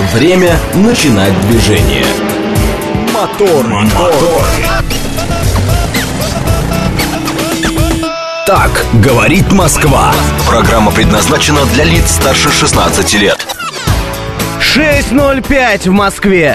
Время начинать движение. Мотор. Так говорит Москва. Программа предназначена для лиц старше 16 лет. 6:05 в Москве.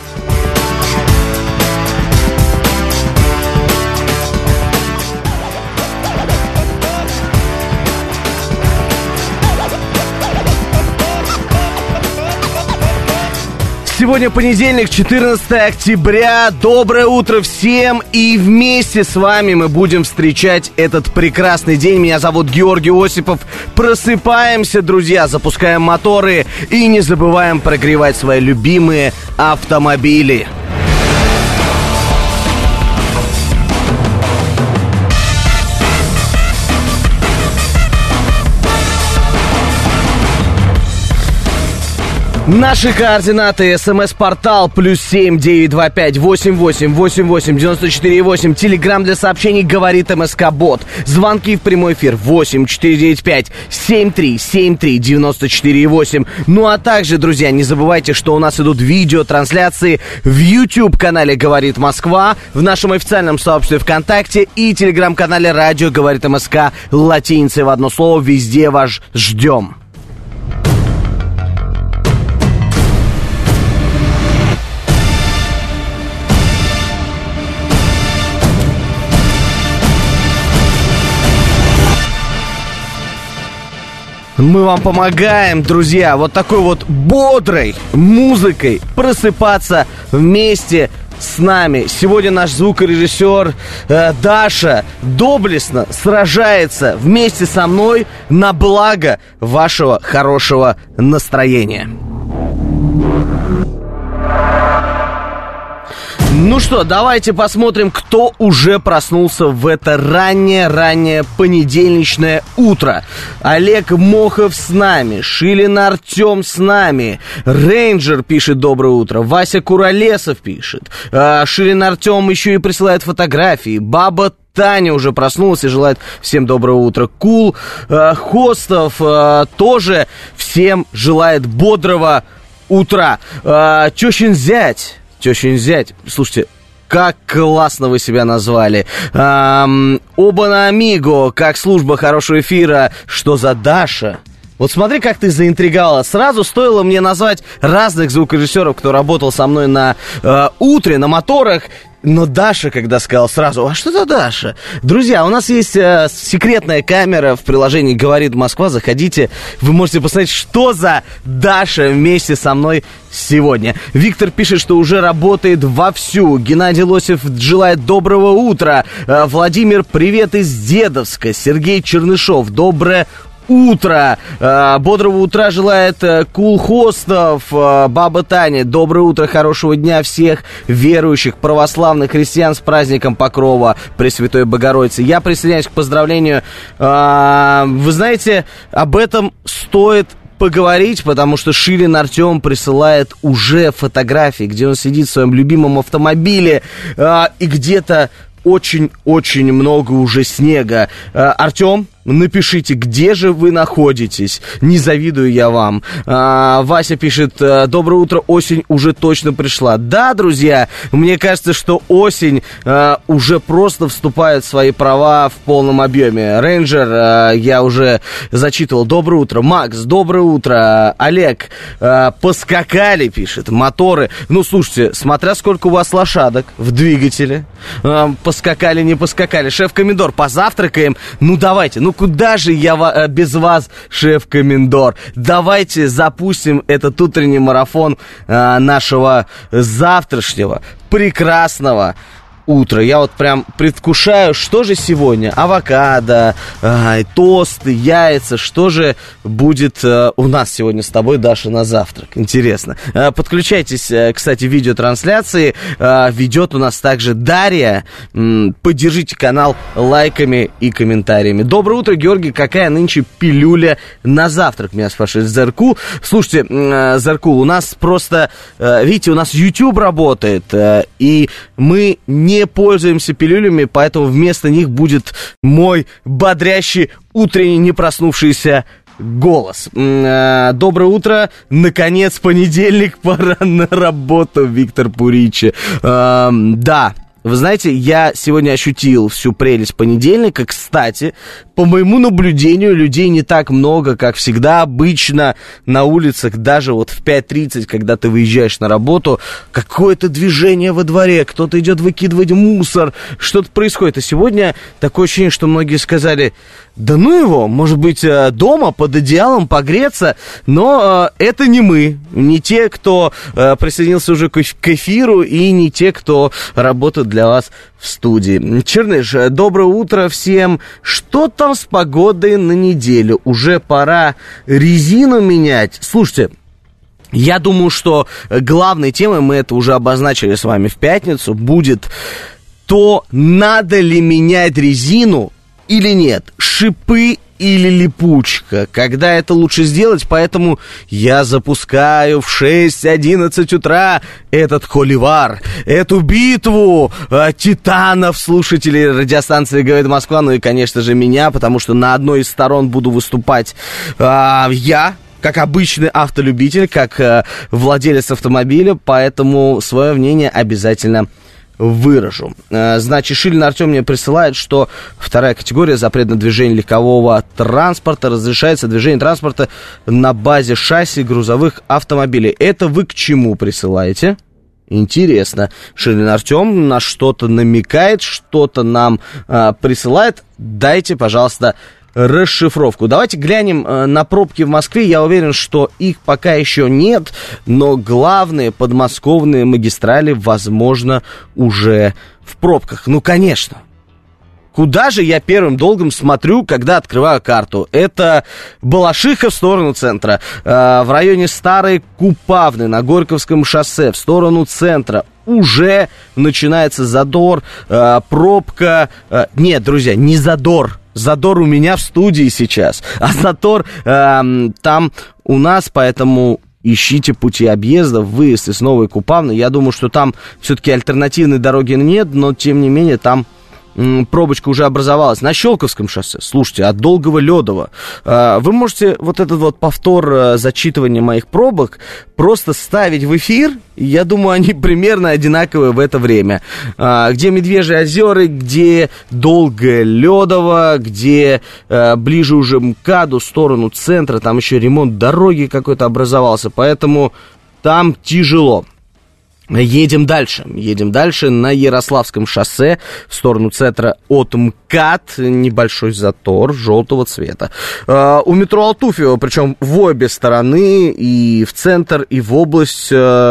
Сегодня понедельник, 14 октября. Доброе утро всем. И вместе с вами мы будем встречать этот прекрасный день. Меня зовут Георгий Осипов. Просыпаемся, друзья, запускаем моторы и не забываем прогревать свои любимые автомобили. Наши координаты: СМС-портал +7 925 88 88 94 8. Телеграм для сообщений «Говорит МСК-бот». Звонки в прямой эфир 8 495 73 73 94 8. Ну а также, друзья, не забывайте, что у нас идут видеотрансляции в YouTube-канале «Говорит Москва», в нашем официальном сообществе ВКонтакте и телеграм-канале «Радио Говорит МСК» латиницей в одно слово. Везде вас ждем. Мы вам помогаем, друзья, вот такой вот бодрой музыкой просыпаться вместе с нами. Сегодня наш звукорежиссер Даша доблестно сражается вместе со мной на благо вашего хорошего настроения. Ну что, давайте посмотрим, кто уже проснулся в это раннее понедельничное утро. Олег Мохов с нами, Шилин Артем с нами, Рейнджер пишет «Доброе утро», Вася Куролесов пишет, Шилин Артем еще и присылает фотографии, Баба Таня уже проснулась и желает всем доброго утра. Кул Хостов тоже всем желает бодрого утра. Тещин зять, слушайте, как классно вы себя назвали. Оба-на амиго, как служба хорошего эфира. Что за Даша? Вот смотри, как ты заинтриговала. Сразу стоило мне назвать разных звукорежиссеров, кто работал со мной на утре, на моторах. Но Даша, когда сказал сразу, а что это Даша? Друзья, у нас есть секретная камера в приложении «Говорит Москва». Заходите, вы можете посмотреть, что за Даша вместе со мной сегодня. Виктор пишет, что уже работает вовсю. Геннадий Лосев желает доброго утра. Владимир, привет из Дедовска. Сергей Чернышов, доброе утро. Бодрого утра желает Кул Хостов. Баба Таня, доброе утро, хорошего дня всех верующих, православных христиан с праздником Покрова Пресвятой Богородицы. Я присоединяюсь к поздравлению. Вы знаете, об этом стоит поговорить, потому что Шилин Артем присылает уже фотографии, где он сидит в своем любимом автомобиле, и где-то очень много уже снега. Артем, напишите, где же вы находитесь. Не завидую я вам. Вася пишет, доброе утро, осень уже точно пришла. Да, друзья, мне кажется, что осень уже просто вступает в свои права в полном объеме. Рейнджер, я уже зачитывал. Доброе утро. Макс, доброе утро. Олег, поскакали, пишет. Моторы. Ну, слушайте, смотря сколько у вас лошадок в двигателе. Поскакали, не поскакали. Шеф-комендор, позавтракаем. Ну, давайте, ну куда же я без вас, шеф-комендор? Давайте запустим этот утренний марафон нашего завтрашнего прекрасного утро. Я вот прям предвкушаю, что же сегодня? Авокадо, тосты, яйца. Что же будет у нас сегодня с тобой, Даша, на завтрак? Интересно. Подключайтесь, кстати, в видеотрансляции. Ведет у нас также Дарья. Поддержите канал лайками и комментариями. Доброе утро, Георгий. Какая нынче пилюля на завтрак? Меня спрашивает Зеркул. Слушайте, Зеркул, у нас просто, видите, у нас YouTube работает, и мы не пользуемся пилюлями, поэтому вместо них будет мой бодрящий, утренний, не проснувшийся голос. Доброе утро. Наконец, понедельник, пора на работу, Виктор Пуричи. Да. Вы знаете, я сегодня ощутил всю прелесть понедельника. Кстати, по моему наблюдению, людей не так много, как всегда. Обычно на улицах, даже вот в 5:30, когда ты выезжаешь на работу, какое-то движение во дворе, кто-то идет выкидывать мусор, что-то происходит. А сегодня такое ощущение, что многие сказали: да ну его, может быть, дома под одеялом погреться, но это не мы, не те, кто присоединился уже к эфиру, и не те, кто работает для вас в студии. Черныш, доброе утро всем. Что там с погодой на неделю? Уже пора резину менять. Слушайте, я думаю, что главной темой, мы это уже обозначили с вами в пятницу, будет то, надо ли менять резину или нет, шипы или липучка, когда это лучше сделать, поэтому я запускаю в 6:11 утра этот холивар, эту битву титанов слушателей радиостанции «Говорит Москва», ну и, конечно же, меня, потому что на одной из сторон буду выступать я, как обычный автолюбитель, как владелец автомобиля, поэтому свое мнение обязательно выражу. Значит, Шилин Артем мне присылает, что вторая категория, запрет на движение легкового транспорта, разрешается движение транспорта на базе шасси грузовых автомобилей. Это вы к чему присылаете? Интересно. Шилин Артем на что-то намекает, что-то нам присылает. Дайте, пожалуйста, расшифровку. Давайте глянем на пробки в Москве. Я уверен, что их пока еще нет, но главные подмосковные магистрали, возможно, уже в пробках. Ну, конечно. Куда же я первым долгом смотрю, когда открываю карту? Это Балашиха в сторону центра, в районе Старой Купавны на Горьковском шоссе в сторону центра. Уже начинается задор, пробка. Нет, друзья, не задор. Задор у меня в студии сейчас, а затор там у нас, поэтому ищите пути объезда, выезд из Новой Купавны. Я думаю, что там все-таки альтернативной дороги нет, но тем не менее там пробочка уже образовалась. На Щелковском шоссе, слушайте, от Долгого Ледова. Вы можете вот этот вот повтор зачитывания моих пробок просто ставить в эфир. Я думаю, они примерно одинаковые в это время. Где Медвежьи озера, где Долгое Ледово, где ближе уже МКАДу, в сторону центра, там еще ремонт дороги какой-то образовался, поэтому там тяжело. Едем дальше на Ярославском шоссе в сторону центра от МКАД, небольшой затор желтого цвета. У метро Алтуфьево, причем в обе стороны, и в центр, и в область,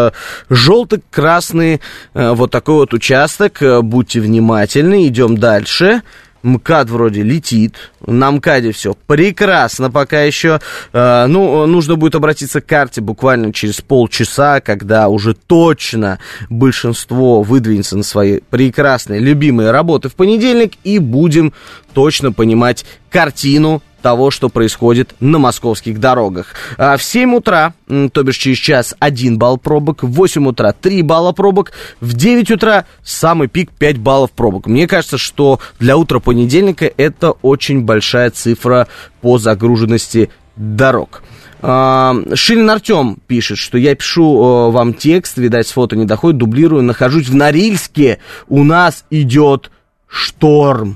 желто-красный вот такой вот участок, будьте внимательны, идем дальше. МКАД вроде летит, на МКАДе все прекрасно пока еще. Нужно будет обратиться к карте буквально через полчаса, когда уже точно большинство выдвинется на свои прекрасные, любимые работы в понедельник, и будем точно понимать картину того, что происходит на московских дорогах. В 7 утра, то бишь через час, 1 балл пробок, в 8 утра 3 балла пробок, в 9 утра самый пик 5 баллов пробок. Мне кажется, что для утра понедельника это очень большая цифра по загруженности дорог. Шилин Артем пишет, что я пишу вам текст, видать, с фото не доходит, дублирую, нахожусь в Норильске, у нас идет шторм.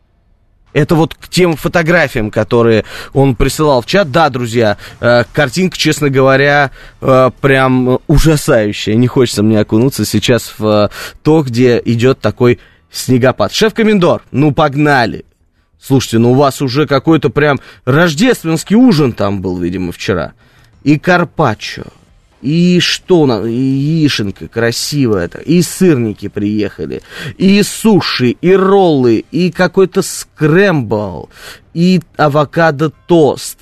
Это вот к тем фотографиям, которые он присылал в чат. Да, друзья, картинка, честно говоря, прям ужасающая. Не хочется мне окунуться сейчас в то, где идет такой снегопад. Шеф-комендор, ну погнали. Слушайте, ну у вас уже какой-то прям рождественский ужин там был, видимо, вчера. И карпаччо. И что у нас? И яишенка красивая, и сырники приехали, и суши, и роллы, и какой-то скрэмбл, и авокадо-тост.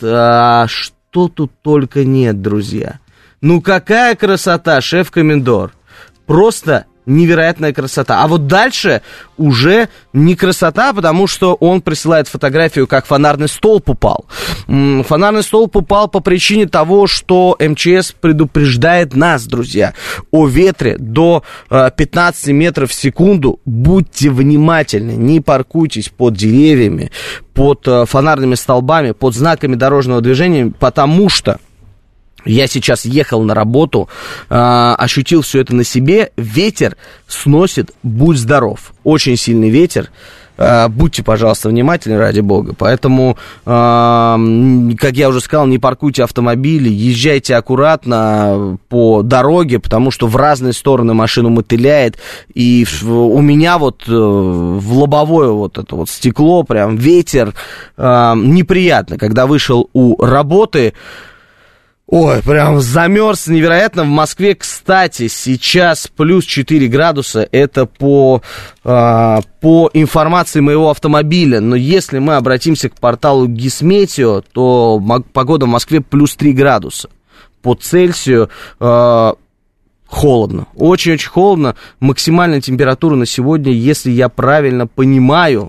Что тут только нет, друзья. Ну какая красота, шеф-комендор. Просто невероятная красота. А вот дальше уже не красота, потому что он присылает фотографию, как фонарный столб упал. Фонарный столб упал по причине того, что МЧС предупреждает нас, друзья, о ветре до 15 метров в секунду. Будьте внимательны, не паркуйтесь под деревьями, под фонарными столбами, под знаками дорожного движения, потому что я сейчас ехал на работу, ощутил все это на себе. Ветер сносит, будь здоров. Очень сильный ветер. Будьте, пожалуйста, внимательны, ради бога. Поэтому, как я уже сказал, не паркуйте автомобили, езжайте аккуратно по дороге, потому что в разные стороны машину мотыляет. И у меня вот в лобовое вот это вот стекло, прям ветер. Неприятно, когда вышел у работы. Ой, прям замерз невероятно. В Москве, кстати, сейчас плюс 4 градуса. Это по информации моего автомобиля. Но если мы обратимся к порталу Гисметео, то погода в Москве плюс 3 градуса. По Цельсию холодно. Очень-очень холодно. Максимальная температура на сегодня, если я правильно понимаю,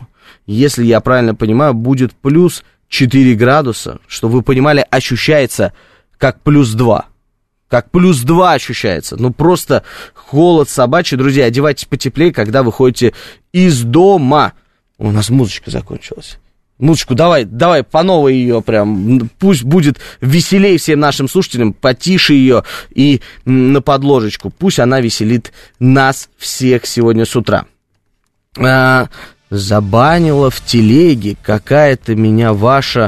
будет плюс 4 градуса. Чтобы вы понимали, ощущается как плюс 2. Как плюс 2 ощущается. Ну, просто холод собачий. Друзья, одевайтесь потеплее, когда выходите из дома. У нас музычка закончилась. Музычку давай по новой ее прям. Пусть будет веселее всем нашим слушателям. Потише ее и на подложечку. Пусть она веселит нас всех сегодня с утра. Забанила в телеге какая-то меня ваша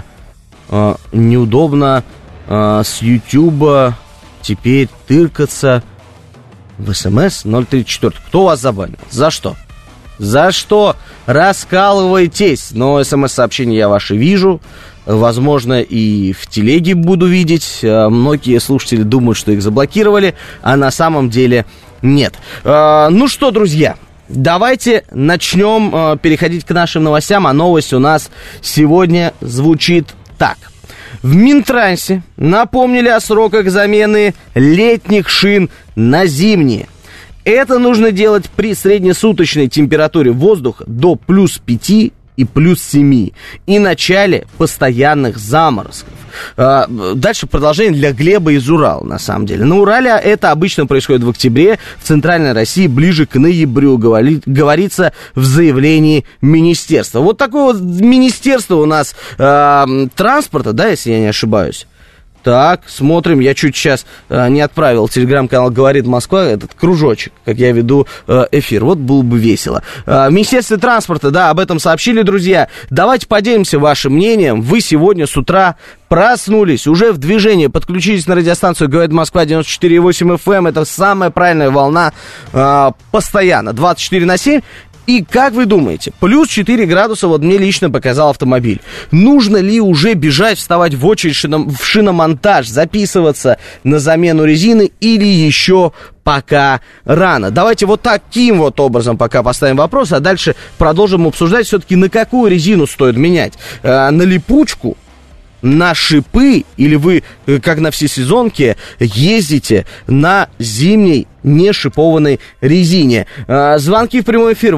неудобно с Ютуба теперь тыркаться в СМС 034. Кто вас забанил? За что? За что? Раскалывайтесь. Но СМС-сообщения я ваши вижу. Возможно, и в телеге буду видеть. Многие слушатели думают, что их заблокировали, а на самом деле нет. Ну что, друзья, давайте начнем переходить к нашим новостям. А новость у нас сегодня звучит так. В Минтрансе напомнили о сроках замены летних шин на зимние. Это нужно делать при среднесуточной температуре воздуха до плюс 5 и плюс 7 и начале постоянных заморозков. Дальше продолжение для Глеба из Урала, на самом деле. На Урале это обычно происходит в октябре, в Центральной России ближе к ноябрю, говорится в заявлении министерства. Вот такое вот министерство у нас транспорта, да, если я не ошибаюсь. Так, смотрим, я чуть сейчас не отправил телеграм-канал «Говорит Москва», этот кружочек, как я веду эфир, вот было бы весело. Министерство транспорта, да, об этом сообщили, друзья. Давайте поделимся вашим мнением. Вы сегодня с утра проснулись, уже в движении, подключились на радиостанцию «Говорит Москва» 94,8 FM, это самая правильная волна, постоянно, 24/7. И как вы думаете, плюс 4 градуса вот мне лично показал автомобиль. Нужно ли уже бежать, вставать в очередь в шиномонтаж, записываться на замену резины или еще пока рано? Давайте вот таким вот образом пока поставим вопрос, а дальше продолжим обсуждать все-таки, на какую резину стоит менять. На липучку, на шипы, или вы, как на всесезонке, ездите на зимней нешипованной резине. Звонки в прямой эфир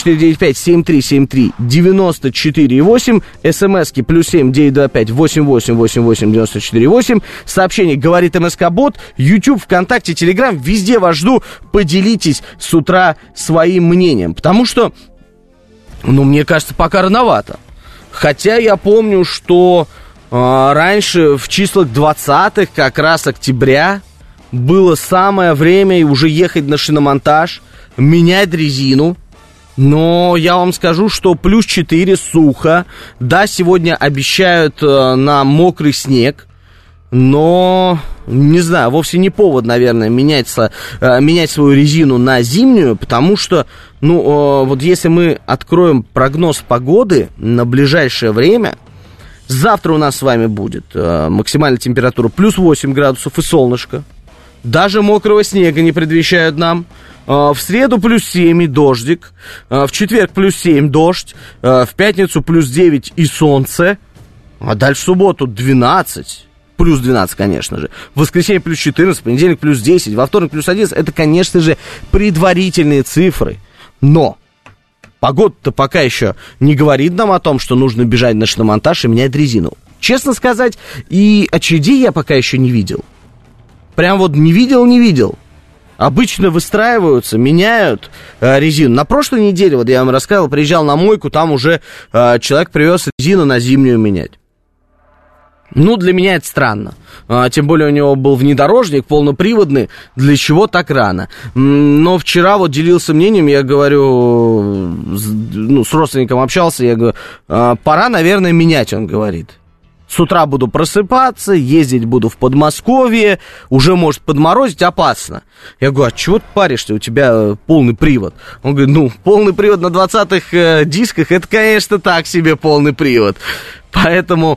8495-7373-94,8. СМСки +7 925 88 88 94,8. Сообщение «Говорит МСК-бот». YouTube, ВКонтакте, Телеграм. Везде вас жду. Поделитесь с утра своим мнением. Потому что, мне кажется, пока рановато. Хотя я помню, что раньше в числах 20-х, как раз октября, было самое время уже ехать на шиномонтаж, менять резину. Но я вам скажу, что плюс 4 сухо. Да, сегодня обещают на мокрый снег. Но, не знаю, вовсе не повод, наверное, менять свою резину на зимнюю. Потому что, вот если мы откроем прогноз погоды на ближайшее время, завтра у нас с вами будет максимальная температура плюс 8 градусов и солнышко. Даже мокрого снега не предвещают нам. В среду плюс 7 и дождик. В четверг плюс 7 дождь. В пятницу плюс 9 и солнце. А дальше в субботу 12. плюс 12, конечно же. В воскресенье плюс 14, в понедельник плюс 10, во вторник плюс 11. Это, конечно же, предварительные цифры. Но погода-то пока еще не говорит нам о том, что нужно бежать на шиномонтаж и менять резину. Честно сказать, и очередей я пока еще не видел. Прям вот не видел. Обычно выстраиваются, меняют резину. На прошлой неделе, вот я вам рассказывал, приезжал на мойку, там уже человек привез резину на зимнюю менять. Ну, для меня это странно. Тем более у него был внедорожник полноприводный. Для чего так рано? Но вчера вот делился мнением, я говорю, с родственником общался, я говорю, пора, наверное, менять, он говорит. С утра буду просыпаться, ездить буду в Подмосковье, уже может подморозить, опасно. Я говорю, а чего ты паришься, у тебя полный привод? Он говорит, полный привод на 20-х дисках, это, конечно, так себе полный привод. Поэтому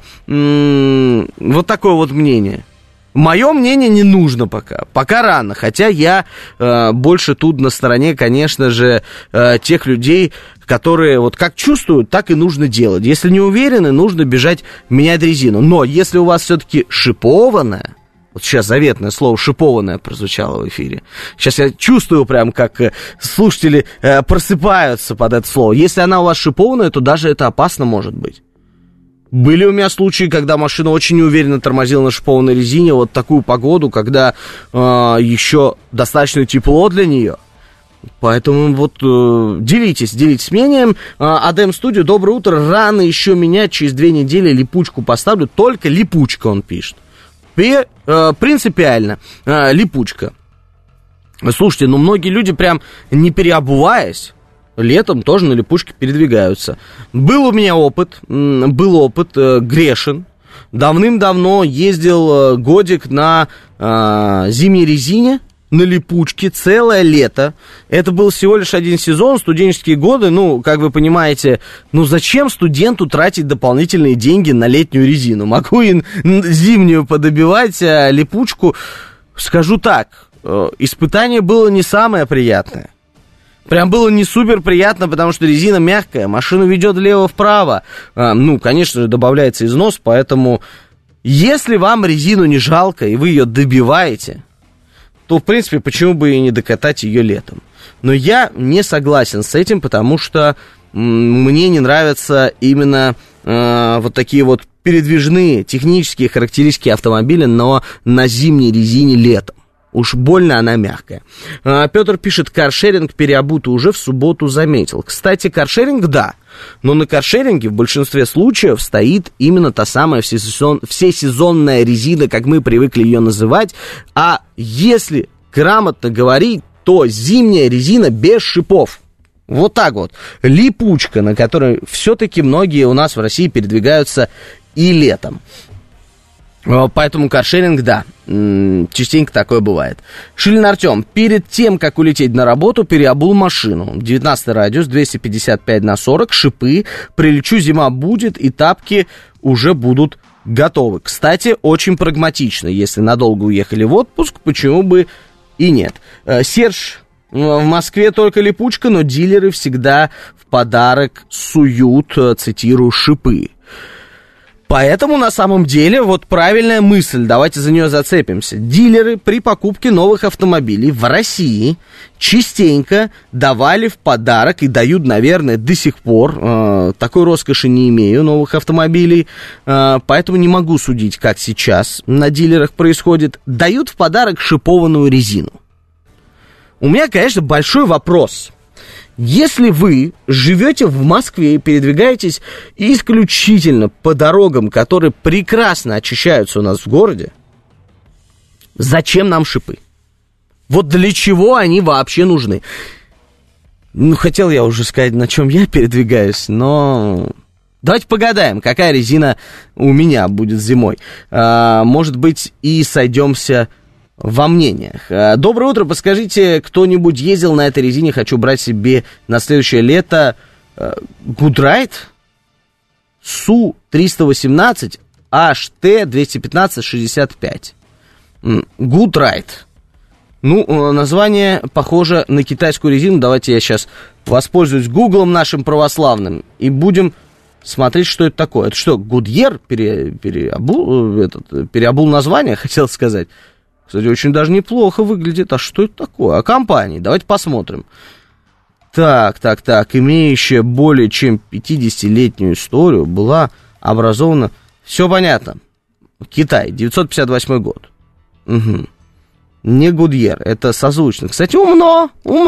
вот такое вот мнение. Мое мнение не нужно пока рано, хотя я больше тут на стороне, конечно же, тех людей, которые вот как чувствуют, так и нужно делать. Если не уверены, нужно бежать менять резину. Но если у вас все-таки шипованная, вот сейчас заветное слово «шипованное» прозвучало в эфире. Сейчас я чувствую прям, как слушатели просыпаются под это слово. Если она у вас шипованная, то даже это опасно может быть. Были у меня случаи, когда машина очень неуверенно тормозила на шипованной резине, вот такую погоду, когда еще достаточно тепло для нее. Поэтому вот делитесь мнением. АДМ Студио, доброе утро, рано еще менять, через 2 недели липучку поставлю, только липучка, он пишет. Принципиально, липучка. Слушайте, многие люди прям не переобуваясь, летом тоже на липучке передвигаются. Был у меня опыт, грешен. Давным-давно ездил годик на зимней резине, на липучке, целое лето. Это был всего лишь 1 сезон, студенческие годы. Как вы понимаете, зачем студенту тратить дополнительные деньги на летнюю резину? Могу и зимнюю подобивать, а липучку, скажу так, испытание было не самое приятное. Прям было не супер приятно, потому что резина мягкая, машину ведет влево-вправо. Конечно же, добавляется износ, поэтому если вам резину не жалко и вы ее добиваете, то, в принципе, почему бы и не докатать ее летом. Но я не согласен с этим, потому что мне не нравятся именно вот такие вот передвижные технические характеристики автомобиля, но на зимней резине летом. Уж больно она мягкая. Петр пишет, каршеринг переобутый уже в субботу заметил. Кстати, каршеринг, да, но на каршеринге в большинстве случаев стоит именно та самая всесезонная резина, как мы привыкли ее называть. А если грамотно говорить, то зимняя резина без шипов. Вот так вот. Липучка, на которой все-таки многие у нас в России передвигаются и летом. Поэтому каршеринг, да, частенько такое бывает. Шилин Артем, перед тем, как улететь на работу, переобул машину. 19-й радиус, 255/40, шипы. Прилечу, зима будет, и тапки уже будут готовы. Кстати, очень прагматично. Если надолго уехали в отпуск, почему бы и нет. Серж, в Москве только липучка, но дилеры всегда в подарок суют, цитирую, шипы. Поэтому, на самом деле, вот правильная мысль, давайте за нее зацепимся. Дилеры при покупке новых автомобилей в России частенько давали в подарок и дают, наверное, до сих пор. Такой роскоши не имею новых автомобилей, поэтому не могу судить, как сейчас на дилерах происходит. Дают в подарок шипованную резину. У меня, конечно, большой вопрос. Если вы живете в Москве и передвигаетесь исключительно по дорогам, которые прекрасно очищаются у нас в городе, зачем нам шипы? Вот для чего они вообще нужны? Хотел я уже сказать, на чем я передвигаюсь, но давайте погадаем, какая резина у меня будет зимой. Может быть, и сойдемся во мнениях. Доброе утро, подскажите, кто-нибудь ездил на этой резине, хочу брать себе на следующее лето Goodride Су-318 HT-215-65. Goodride. Название похоже на китайскую резину. Давайте я сейчас воспользуюсь гуглом нашим православным и будем смотреть, что это такое. Это что, Goodyear переобул название, хотел сказать. Кстати, очень даже неплохо выглядит. А что это такое? А компании? Давайте посмотрим. Так. Имеющая более чем 50-летнюю историю, была образована... Все понятно. Китай, 958 год. Угу. Не Goodyear, это созвучно. Кстати, умно.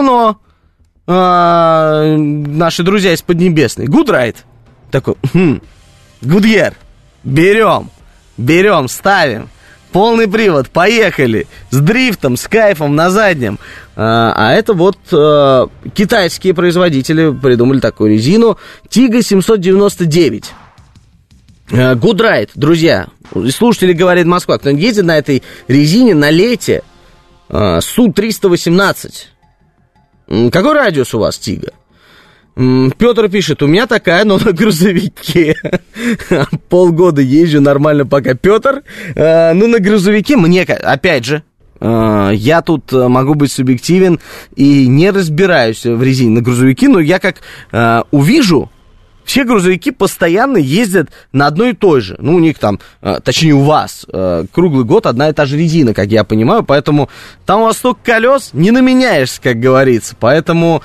Наши друзья из Поднебесной. Goodride. Такой, Goodyear. Берем, ставим. Полный привод, поехали. С дрифтом, с кайфом на заднем. А это вот китайские производители придумали такую резину. Тига 799. Goodride, друзья. Слушатели говорят, Москва. Кто-нибудь ездит на этой резине на лете? Су-318. Какой радиус у вас, Тига? Петр пишет, у меня такая, но на грузовике. Полгода езжу нормально пока. Петр, ну на грузовике мне, опять же, я тут могу быть субъективен и не разбираюсь в резине на грузовике, но я как увижу, все грузовики постоянно ездят на одной и той же. Ну, у них там, точнее, у вас круглый год одна и та же резина, как я понимаю. Поэтому там у вас столько колес, не наменяешься, как говорится. Поэтому,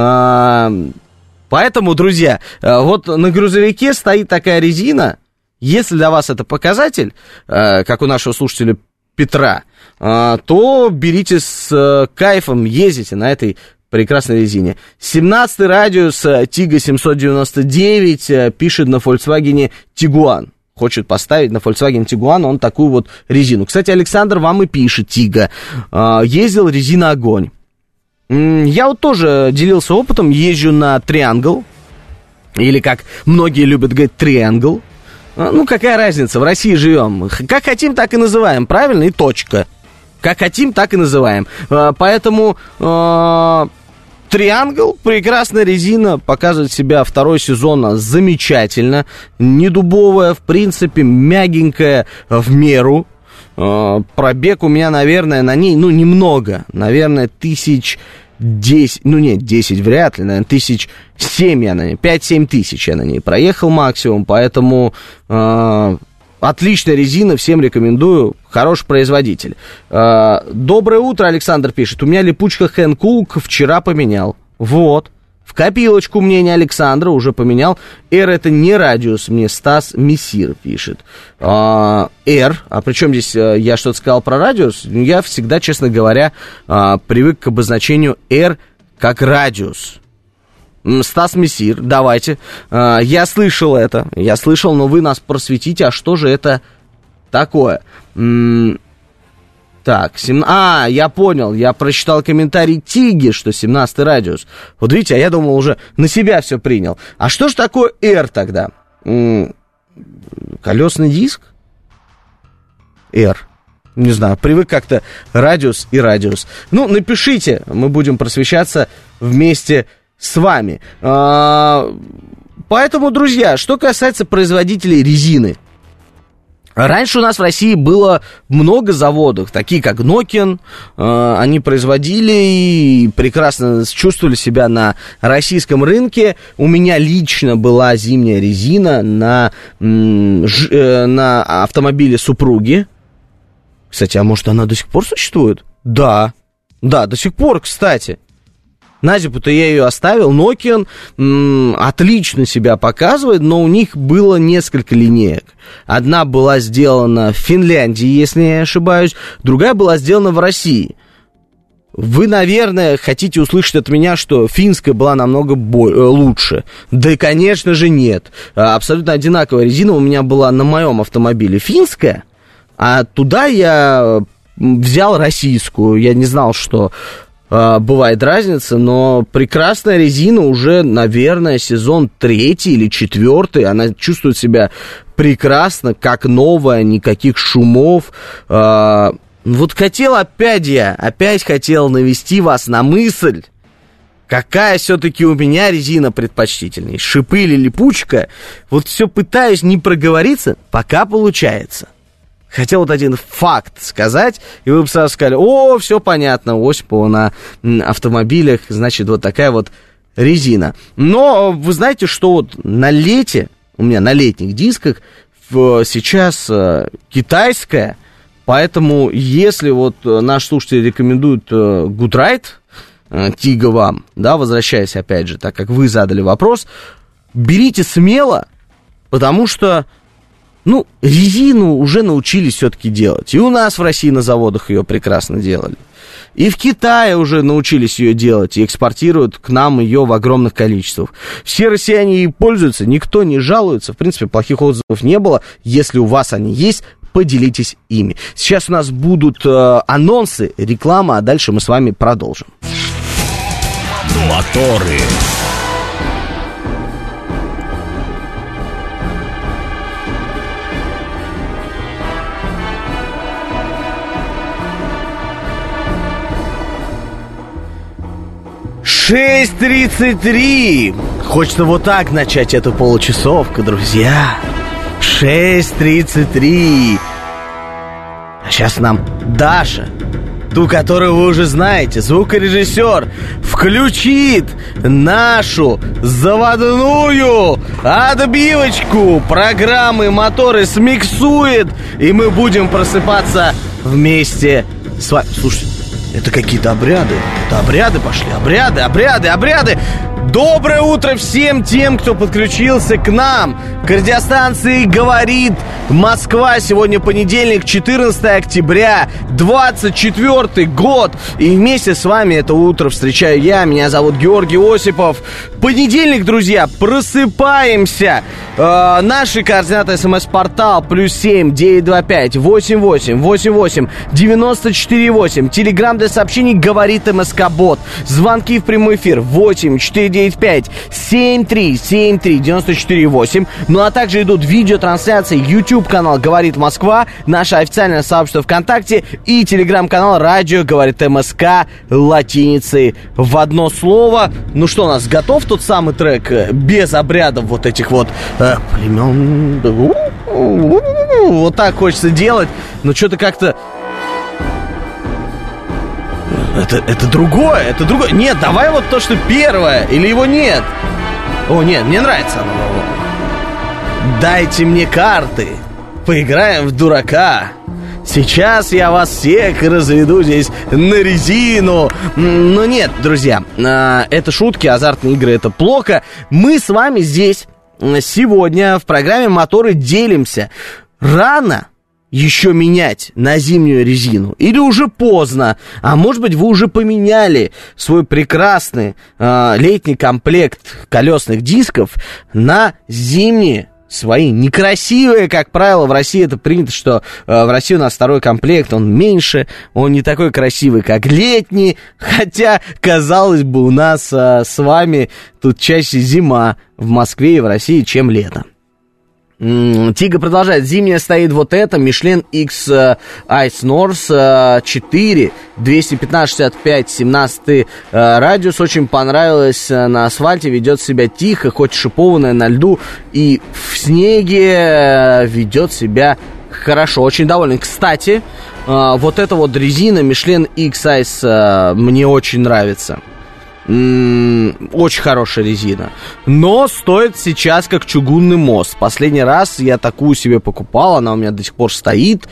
друзья, вот на грузовике стоит такая резина. Если для вас это показатель, как у нашего слушателя Петра, то берите с кайфом, ездите на этой прекрасной резине. 17-й радиус Тига 799 пишет на Volkswagen Tiguan. Хочет поставить на Volkswagen Tiguan он такую вот резину. Кстати, Александр вам и пишет, Тига. Ездил резина огонь. Я вот тоже делился опытом. Езжу на Triangle. Или, как многие любят говорить, Triangle. Ну, какая разница, в России живем. Как хотим, так и называем, правильно? И точка. Как хотим, так и называем. Поэтому... Triangle, прекрасная резина, показывает себя второй сезон замечательно, не дубовая, в принципе, мягенькая в меру. Пробег у меня, наверное, на ней, немного, наверное, 1010, 10 вряд ли, наверное, 1007 я на ней, 5-7 тысяч я на ней проехал максимум, поэтому... Отличная резина, всем рекомендую, хороший производитель. Доброе утро, Александр пишет. У меня липучка Hankook вчера поменял. Вот, в копилочку мнение Александра уже поменял. R это не радиус, мне Стас Мессир пишет. R, а причем здесь я что-то сказал про радиус? Я всегда, честно говоря, привык к обозначению R как радиус. Стас Мессир, давайте. Я слышал, но вы нас просветите, а что же это такое? Так, я понял, я прочитал комментарий Тиги, что 17-й радиус. Вот видите, а я думал, уже на себя все принял. А что же такое R тогда? Колесный диск? R. Не знаю, привык как-то радиус и радиус. Ну, напишите, мы будем просвещаться вместе с вами. Поэтому, друзья, что касается производителей резины. Раньше у нас в России было много заводов, такие как Nokian. Они производили и прекрасно чувствовали себя на российском рынке. У меня лично была зимняя резина на автомобиле супруги. Кстати, а может она до сих пор существует? Да, до сих пор, кстати. На зиму-то я ее оставил. Nokian отлично себя показывает, но у них было несколько линеек. Одна была сделана в Финляндии, если я не ошибаюсь, другая была сделана в России. Вы, наверное, хотите услышать от меня, что финская была намного лучше. Да, конечно же, нет. Абсолютно одинаковая резина у меня была на моем автомобиле финская, а туда я взял российскую. Я не знал, что... бывает разница, но прекрасная резина уже, наверное, сезон 3 или 4, она чувствует себя прекрасно, как новая, никаких шумов. Вот хотел опять хотел навести вас на мысль, какая все-таки у меня резина предпочтительней, шипы или липучка. Вот все пытаюсь не проговориться, пока получается. Хотел вот один факт сказать, и вы бы сразу сказали, все понятно, у Осипова на автомобилях, значит, вот такая вот резина. Но вы знаете, что вот на лете у меня на летних дисках сейчас китайская, поэтому если вот наш слушатель рекомендует Good Ride, Тига вам, да, возвращаясь опять же, так как вы задали вопрос, берите смело, потому что, ну, резину уже научились все-таки делать. И у нас в России на заводах ее прекрасно делали. И в Китае уже научились ее делать и экспортируют к нам ее в огромных количествах. Все россияне ей пользуются, никто не жалуется. В принципе, плохих отзывов не было. Если у вас они есть, поделитесь ими. Сейчас у нас будут анонсы, реклама, а дальше мы с вами продолжим. Моторы. Шесть 33. Хочется вот так начать эту получасовку, друзья. 6:33. А сейчас нам Даша, ту, которую вы уже знаете, звукорежиссер, включит нашу заводную отбивочку программы «Моторы», смиксует, и мы будем просыпаться вместе с вами. Слушайте, это какие-то обряды. Это обряды пошли. Обряды. Доброе утро всем тем, кто подключился к нам, к радиостанции «Говорит Москва». Сегодня понедельник, 14 октября, 24 год. И вместе с вами это утро встречаю я. Меня зовут Георгий Осипов. Понедельник, друзья, просыпаемся. Наши координаты: смс-портал +7 925 88 88 94 8. Телеграм для сообщений «Говорит МСК-бот». Звонки в прямой эфир 8 495 73 73 94 8. Ну а также идут видеотрансляции, YouTube-канал «Говорит Москва», наше официальное сообщество ВКонтакте и телеграм-канал «Радио Говорит МСК» латиницей в одно слово. Ну что, у нас готов тот самый трек без обрядов вот этих вот племен? Вот так хочется делать, но что-то как-то... Это другое. Нет, давай вот то, что первое, или его нет. О, нет, мне нравится оно. Дайте мне карты, поиграем в дурака. Сейчас я вас всех разведу здесь на резину. Но нет, друзья, это шутки, азартные игры, это плохо. Мы с вами здесь сегодня в программе «Моторы» делимся. Рано еще менять на зимнюю резину? Или уже поздно? А может быть, вы уже поменяли свой прекрасный летний комплект колесных дисков на зимние свои некрасивые, как правило, в России это принято, что в России у нас второй комплект, он меньше, он не такой красивый, как летний, хотя, казалось бы, у нас с вами тут чаще зима в Москве и в России, чем лето. Тига продолжает. Зимняя стоит вот эта Michelin X Ice North 4 215/65 17 радиус. Очень понравилось на асфальте, ведет себя тихо, хоть шипованная на льду, и в снеге ведет себя хорошо. Очень доволен. Кстати, вот эта вот резина Michelin X Ice мне очень нравится. Очень хорошая резина. Но стоит сейчас как чугунный мост. Последний раз я такую себе покупал, она у меня до сих пор стоит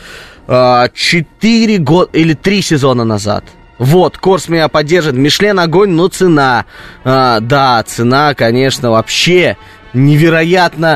4 года или 3 сезона назад. Вот, Корс меня поддержит. Мишлен огонь, но цена. Да, цена, конечно, вообще невероятно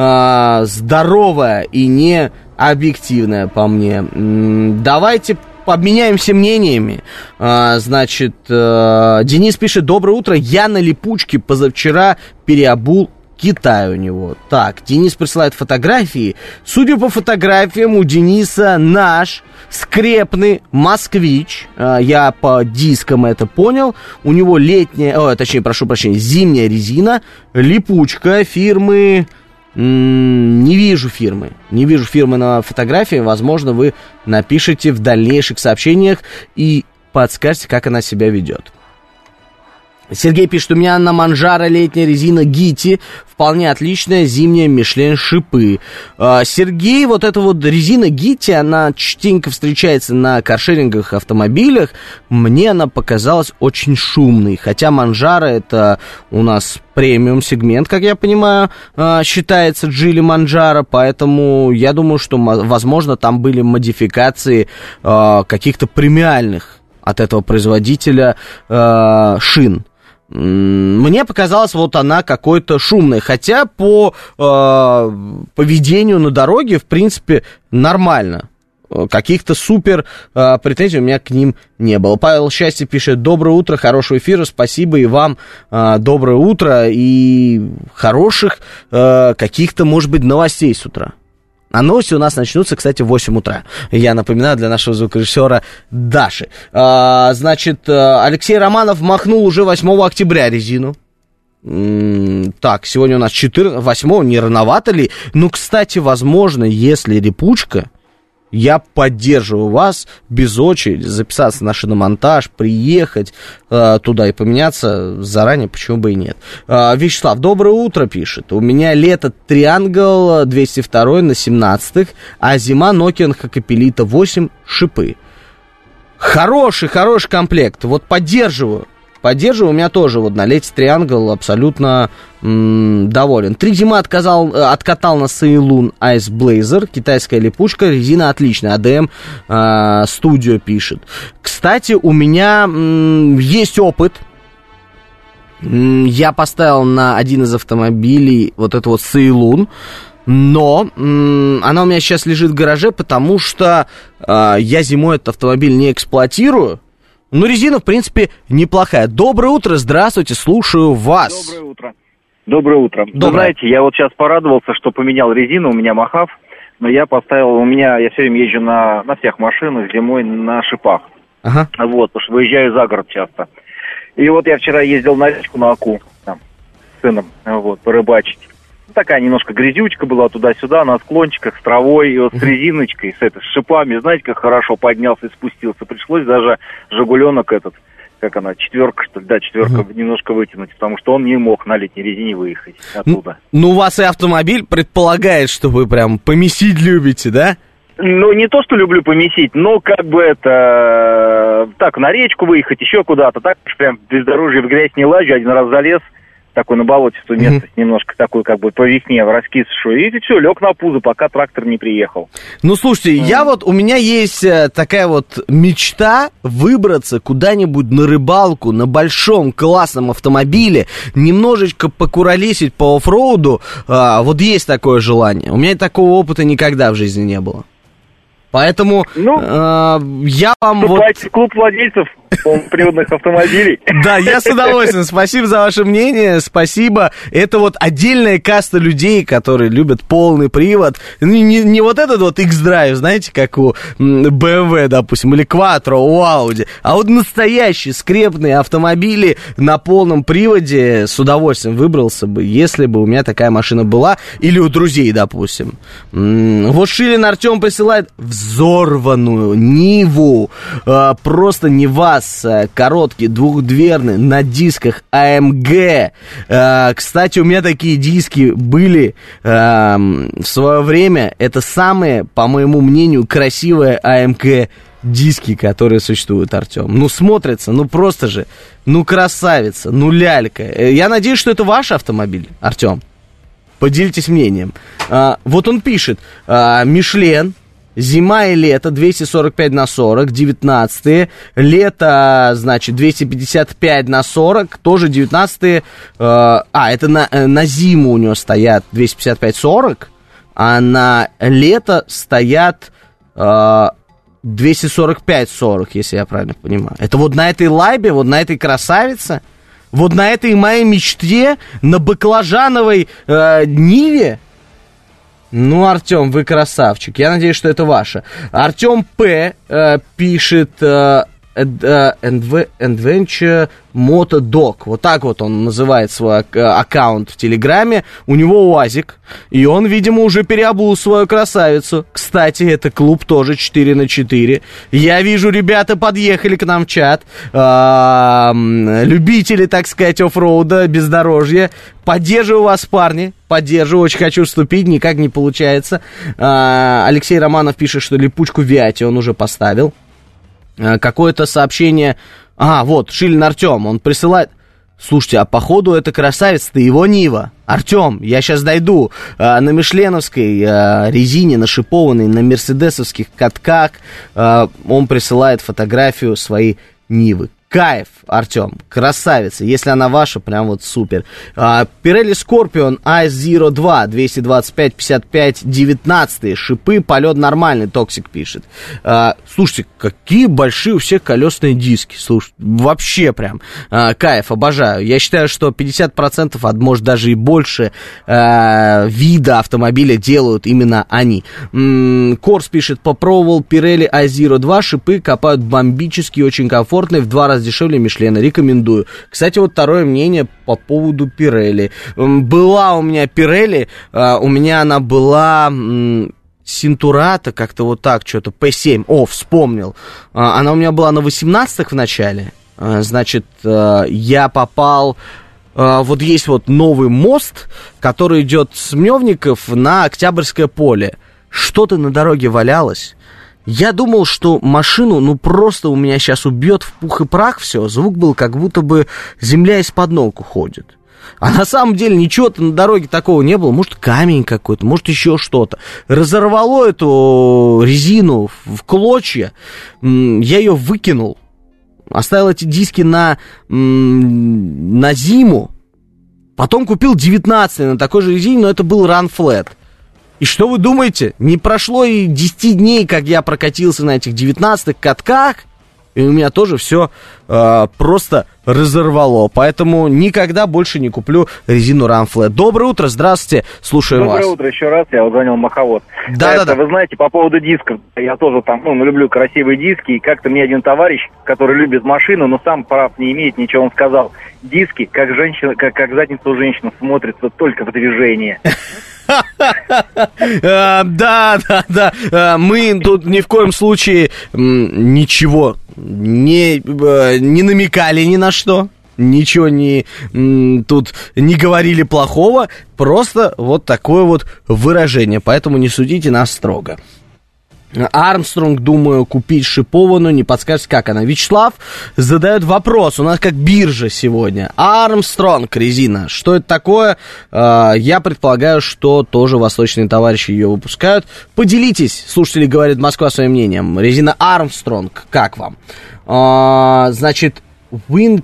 здоровая и не объективная по мне. Давайте обменяемся мнениями. Значит, Денис пишет: доброе утро, я на липучке позавчера переобул Китай у него. Так, Денис присылает фотографии. Судя по фотографиям, у Дениса наш скрепный москвич. Я по дискам это понял. У него зимняя резина, липучка фирмы... Не вижу фирмы на фотографии. Возможно, вы напишите в дальнейших сообщениях и подскажете, как она себя ведет. Сергей пишет, у меня на Манжаро летняя резина Гити, вполне отличная, зимняя Мишлен шипы. Сергей, вот эта вот резина Гити, она частенько встречается на каршеринговых автомобилях. Мне она показалась очень шумной, хотя Манжаро это у нас премиум сегмент, как я понимаю, считается Джили Манжаро, поэтому я думаю, что, возможно, там были модификации каких-то премиальных от этого производителя шин. Мне показалось, вот она какой-то шумная, хотя по поведению на дороге, в принципе, нормально. Каких-то супер претензий у меня к ним не было. Павел Счастье пишет: доброе утро, хорошего эфира, спасибо и вам, доброе утро и хороших каких-то, может быть, новостей с утра. А новости у нас начнутся, кстати, в 8 утра. Я напоминаю, для нашего звукорежиссера Даши. Значит, Алексей Романов махнул уже 8 октября резину. Так, сегодня у нас 8, не рановато ли? Ну, кстати, возможно, если репучка, я поддерживаю вас без очереди, записаться на шиномонтаж, приехать туда и поменяться заранее, почему бы и нет. Вячеслав, доброе утро, пишет. У меня лето Триангл 202 на 17-х, а зима Nokian Hakkapeliitta 8 шипы. Хороший комплект, вот поддерживаю. У меня тоже вот на лете Триангл абсолютно доволен. 3 зимы откатал на Сейлун Ice Blazer, китайская липучка, резина отличная, ADM Studio пишет. Кстати, у меня есть опыт. Я поставил на один из автомобилей вот это вот Сейлун, но она у меня сейчас лежит в гараже, потому что я зимой этот автомобиль не эксплуатирую. Ну, резина, в принципе, неплохая. Доброе утро, здравствуйте, слушаю вас. Доброе утро. Доброе утро. Доброе. Вы знаете, я вот сейчас порадовался, что поменял резину, у меня Махав, но я поставил, я все время езжу на всех машинах зимой на шипах. Ага. Вот, потому что выезжаю за город часто. И вот я вчера ездил на речку на Аку, там, с сыном, вот, порыбачить. Такая немножко грязючка была туда-сюда, на склончиках, с травой, и вот с резиночкой, с шипами, знаете, как хорошо поднялся и спустился. Пришлось даже «Жигуленок» этот, как она, 4, что ли, да, 4 немножко вытянуть, потому что он не мог на летней резине выехать оттуда. Ну, у вас и автомобиль предполагает, что вы прям помесить любите, да? Ну, не то, что люблю помесить, но как бы это, так, на речку выехать, еще куда-то, так уж прям в бездорожье в грязь не лазю, один раз залез, такой на болотистую местность, немножко такой, как бы по весне раскисшую, и все, лег на пузо, пока трактор не приехал. Ну, слушайте, у меня есть такая вот мечта выбраться куда-нибудь на рыбалку, на большом классном автомобиле, немножечко покуролесить по оффроуду, вот есть такое желание. У меня такого опыта никогда в жизни не было. Поэтому я вам вступайте в клуб владельцев полноприводных автомобилей. Да, я с удовольствием. Спасибо за ваше мнение, спасибо. Это вот отдельная каста людей, которые любят полный привод. Не вот этот вот X-Drive, знаете, как у BMW, допустим, или Quattro у Audi, а вот настоящие скрепные автомобили на полном приводе с удовольствием выбрался бы, если бы у меня такая машина была, или у друзей, допустим. Вот Шилин Артем присылает взорванную Ниву, просто не вас, короткий, двухдверный, на дисках AMG. Кстати, у меня такие диски были в свое время. Это самые, по моему мнению, красивые AMG диски, которые существуют, Артем. Ну, смотрится, ну, просто же, ну, красавица, ну, лялька. Я надеюсь, что это ваш автомобиль, Артем. Поделитесь мнением. Вот он пишет, Мишлен, зима и лето 245/40, 19-е. Лето, значит, 255/40, тоже 19-е. Это на зиму у него стоят 255/40, а на лето стоят 245/40, если я правильно понимаю. Это вот на этой лайбе, вот на этой красавице, вот на этой моей мечте, на баклажановой Ниве. Ну, Артем, вы красавчик. Я надеюсь, что это ваше. Артем П. пишет, Adventure Motodog. Вот так вот он называет свой аккаунт в Телеграме. У него УАЗик, и он, видимо, уже переобул свою красавицу. Кстати, это клуб тоже 4x4. Я вижу, ребята подъехали к нам в чат. Любители, так сказать, оффроуда, бездорожья. Поддерживаю вас, парни. Поддерживаю, очень хочу вступить, никак не получается. Алексей Романов пишет, что липучку Виати он уже поставил. Какое-то сообщение... вот, Шилин Артем, он присылает... Слушайте, а походу это красавец-то его Нива. Артем, я сейчас дойду. На мишленовской резине, нашипованной, на мерседесовских катках, он присылает фотографию своей Нивы. Кайф, Артем, красавица. Если она ваша, прям вот супер. Pirelli Scorpion AS02 225 55 19. Шипы, полет нормальный, Токсик пишет. Слушайте, какие большие у всех колесные диски. Слушайте, вообще прям кайф, обожаю. Я считаю, что 50%, а может даже и больше вида автомобиля делают именно они. Корс пишет, попробовал Pirelli AS02, шипы копают бомбически, очень комфортные, в 2 раза дешевле Мишлена, рекомендую. Кстати, вот второе мнение по поводу Pirelli. Была у меня Pirelli, у меня она была Синтурата, как-то вот так, что-то P7, вспомнил. Она у меня была на 18-х в начале, значит, я попал... Вот есть вот новый мост, который идет с Мневников на Октябрьское поле. Что-то на дороге валялось. Я думал, что машину, просто у меня сейчас убьет в пух и прах все. Звук был, как будто бы земля из-под ног уходит. А на самом деле ничего-то на дороге такого не было. Может, камень какой-то, может, еще что-то. Разорвало эту резину в клочья. Я ее выкинул. Оставил эти диски на зиму. Потом купил 19 на такой же резине, но это был Run Flat. И что вы думаете? Не прошло и 10 дней, как я прокатился на этих 19-х катках, и у меня тоже все просто разорвало. Поэтому никогда больше не куплю резину Run Flat. Доброе утро, здравствуйте, слушаем вас. Доброе утро еще раз, я звонил Маховод. Да. Вы знаете, по поводу дисков, я тоже там, люблю красивые диски, и как-то мне один товарищ, который любит машину, но сам прав не имеет, ничего, он сказал, диски, как задница у женщины, смотрится только в движении. Да. Мы тут ни в коем случае ничего не намекали ни на что. Ничего тут не говорили плохого. Просто вот такое вот выражение. Поэтому не судите нас строго. Армстронг, думаю, купить шипованную, не подскажете, как она. Вячеслав задает вопрос, у нас как биржа сегодня. Армстронг резина, что это такое? Я предполагаю, что тоже восточные товарищи ее выпускают. Поделитесь, слушатели говорят Москва, своим мнением. Резина Армстронг, как вам? Значит, Winter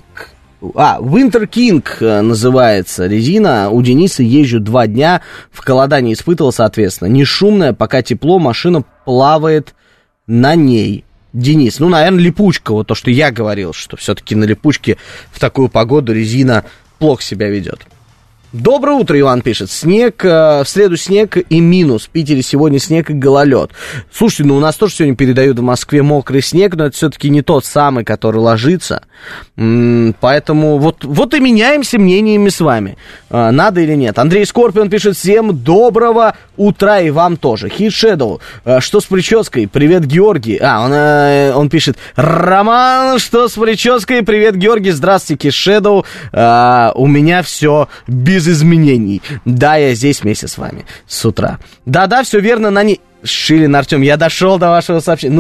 King называется резина. У Дениса езжу 2 дня, в холода не испытывал, соответственно. Не шумная, пока тепло, машина плавает на ней. Денис, наверное, липучка, вот то, что я говорил, что все-таки на липучке в такую погоду резина плохо себя ведет. Доброе утро, Иван пишет. Снег, в среду снег и минус. В Питере сегодня снег и гололед. Слушайте, у нас тоже сегодня передают в Москве мокрый снег, но это все-таки не тот самый, который ложится. Поэтому вот и меняемся мнениями с вами. Надо или нет. Андрей Скорпион пишет, всем доброго утра и вам тоже. Хит Shadow, что с прической? Привет, Георгий. Он пишет, Роман, что с прической? Привет, Георгий. Здравствуйте, Хит Shadow. У меня все без изменений. Да, я здесь вместе с вами с утра. Да, все верно, на ней... Шилин Артем, я дошел до вашего сообщения.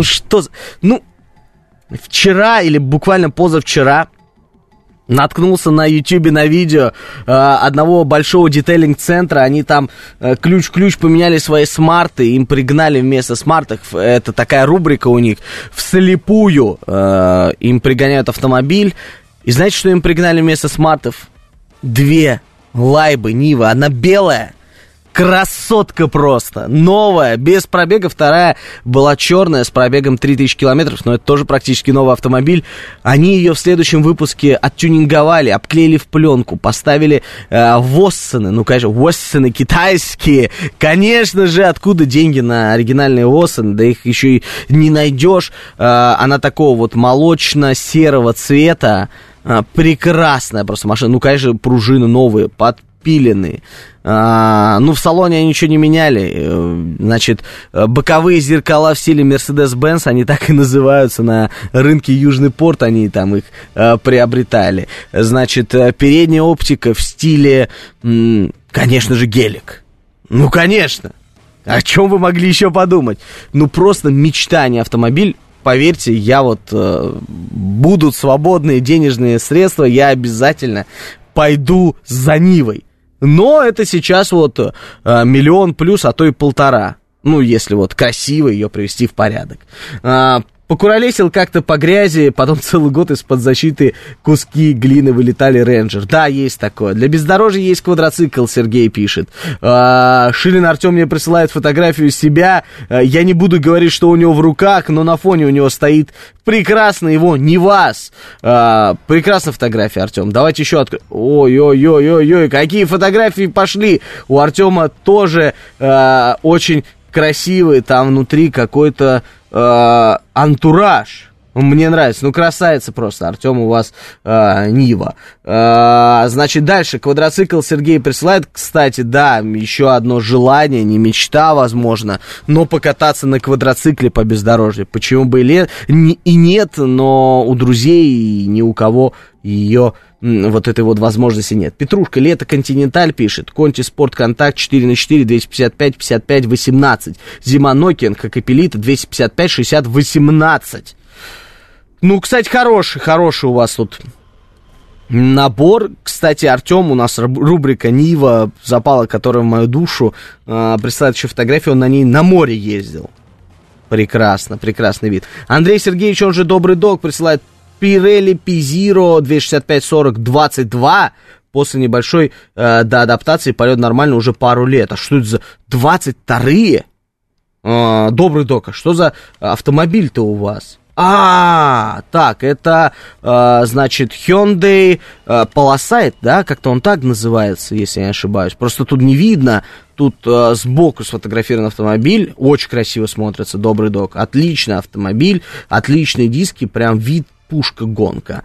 Вчера или буквально позавчера наткнулся на YouTube на видео одного большого детейлинг-центра. Они там ключ-ключ поменяли свои смарты, им пригнали вместо смартов, это такая рубрика у них, вслепую им пригоняют автомобиль. И знаете, что им пригнали вместо смартов? 2 лайбы Нива, одна белая, Красотка просто. Новая, без пробега. Вторая была черная, с пробегом 3000 километров, но это тоже практически новый автомобиль. Они ее в следующем выпуске оттюнинговали, обклеили в пленку, поставили воссены. Ну, конечно, воссены китайские. Конечно же, откуда деньги на оригинальные воссены? Да их еще и не найдешь. Она такого вот молочно-серого цвета. Прекрасная просто машина. Ну, конечно, пружины новые, подпиленные. Ну, в салоне они ничего не меняли. Значит, боковые зеркала в стиле Mercedes-Benz, они так и называются на рынке Южный порт, они там их приобретали. Значит, передняя оптика в стиле, конечно же, гелик. Ну, конечно. О чем вы могли еще подумать? Ну, просто мечта, а не автомобиль. Поверьте, я вот будут свободные денежные средства, я обязательно пойду за Нивой. Но это сейчас вот 1 миллион плюс, а то и 1,5. Ну, если вот красиво ее привести в порядок. Покуролесил как-то по грязи, потом целый год из-под защиты куски глины вылетали Рейнджер. Да, есть такое. Для бездорожья есть квадроцикл, Сергей пишет. Шилин Артем мне присылает фотографию себя. Я не буду говорить, что у него в руках, но на фоне у него стоит прекрасно его Нивас. Прекрасная фотография, Артем. Давайте еще откроем. Ой-ой-ой-ой-ой, какие фотографии пошли. У Артема тоже очень красивый, там внутри какой-то антураж. Мне нравится. Ну, красавица просто. Артем, у вас Нива. Значит, дальше. Квадроцикл Сергей присылает. Кстати, да, еще одно желание, не мечта, возможно, но покататься на квадроцикле по бездорожью. Почему бы и нет, но у друзей ни у кого ее вот этой вот возможности нет. Петрушка, лето, Континенталь пишет. Конти Спорт Контакт 4х4, 255, 55, 18. Зима Nokian, как и Пелита, 255, 60, 18. Ну, кстати, хороший у вас тут набор. Кстати, Артем, у нас рубрика Нива запала, которая в мою душу, присылает еще фотографию, он на ней на море ездил. Прекрасно, прекрасный вид. Андрей Сергеевич, он же Добрый Дог, присылает Pirelli P0 265-40-22. После небольшой до адаптации полет нормально уже пару лет. А что это за 22-е? Добрый Дог, а что за автомобиль-то у вас? Так, это, значит, Hyundai Palisade, да, как-то он так называется, если я не ошибаюсь. Просто тут не видно, тут сбоку сфотографирован автомобиль, очень красиво смотрится, Добрый Дог. Отличный автомобиль, отличные диски, прям вид пушка-гонка.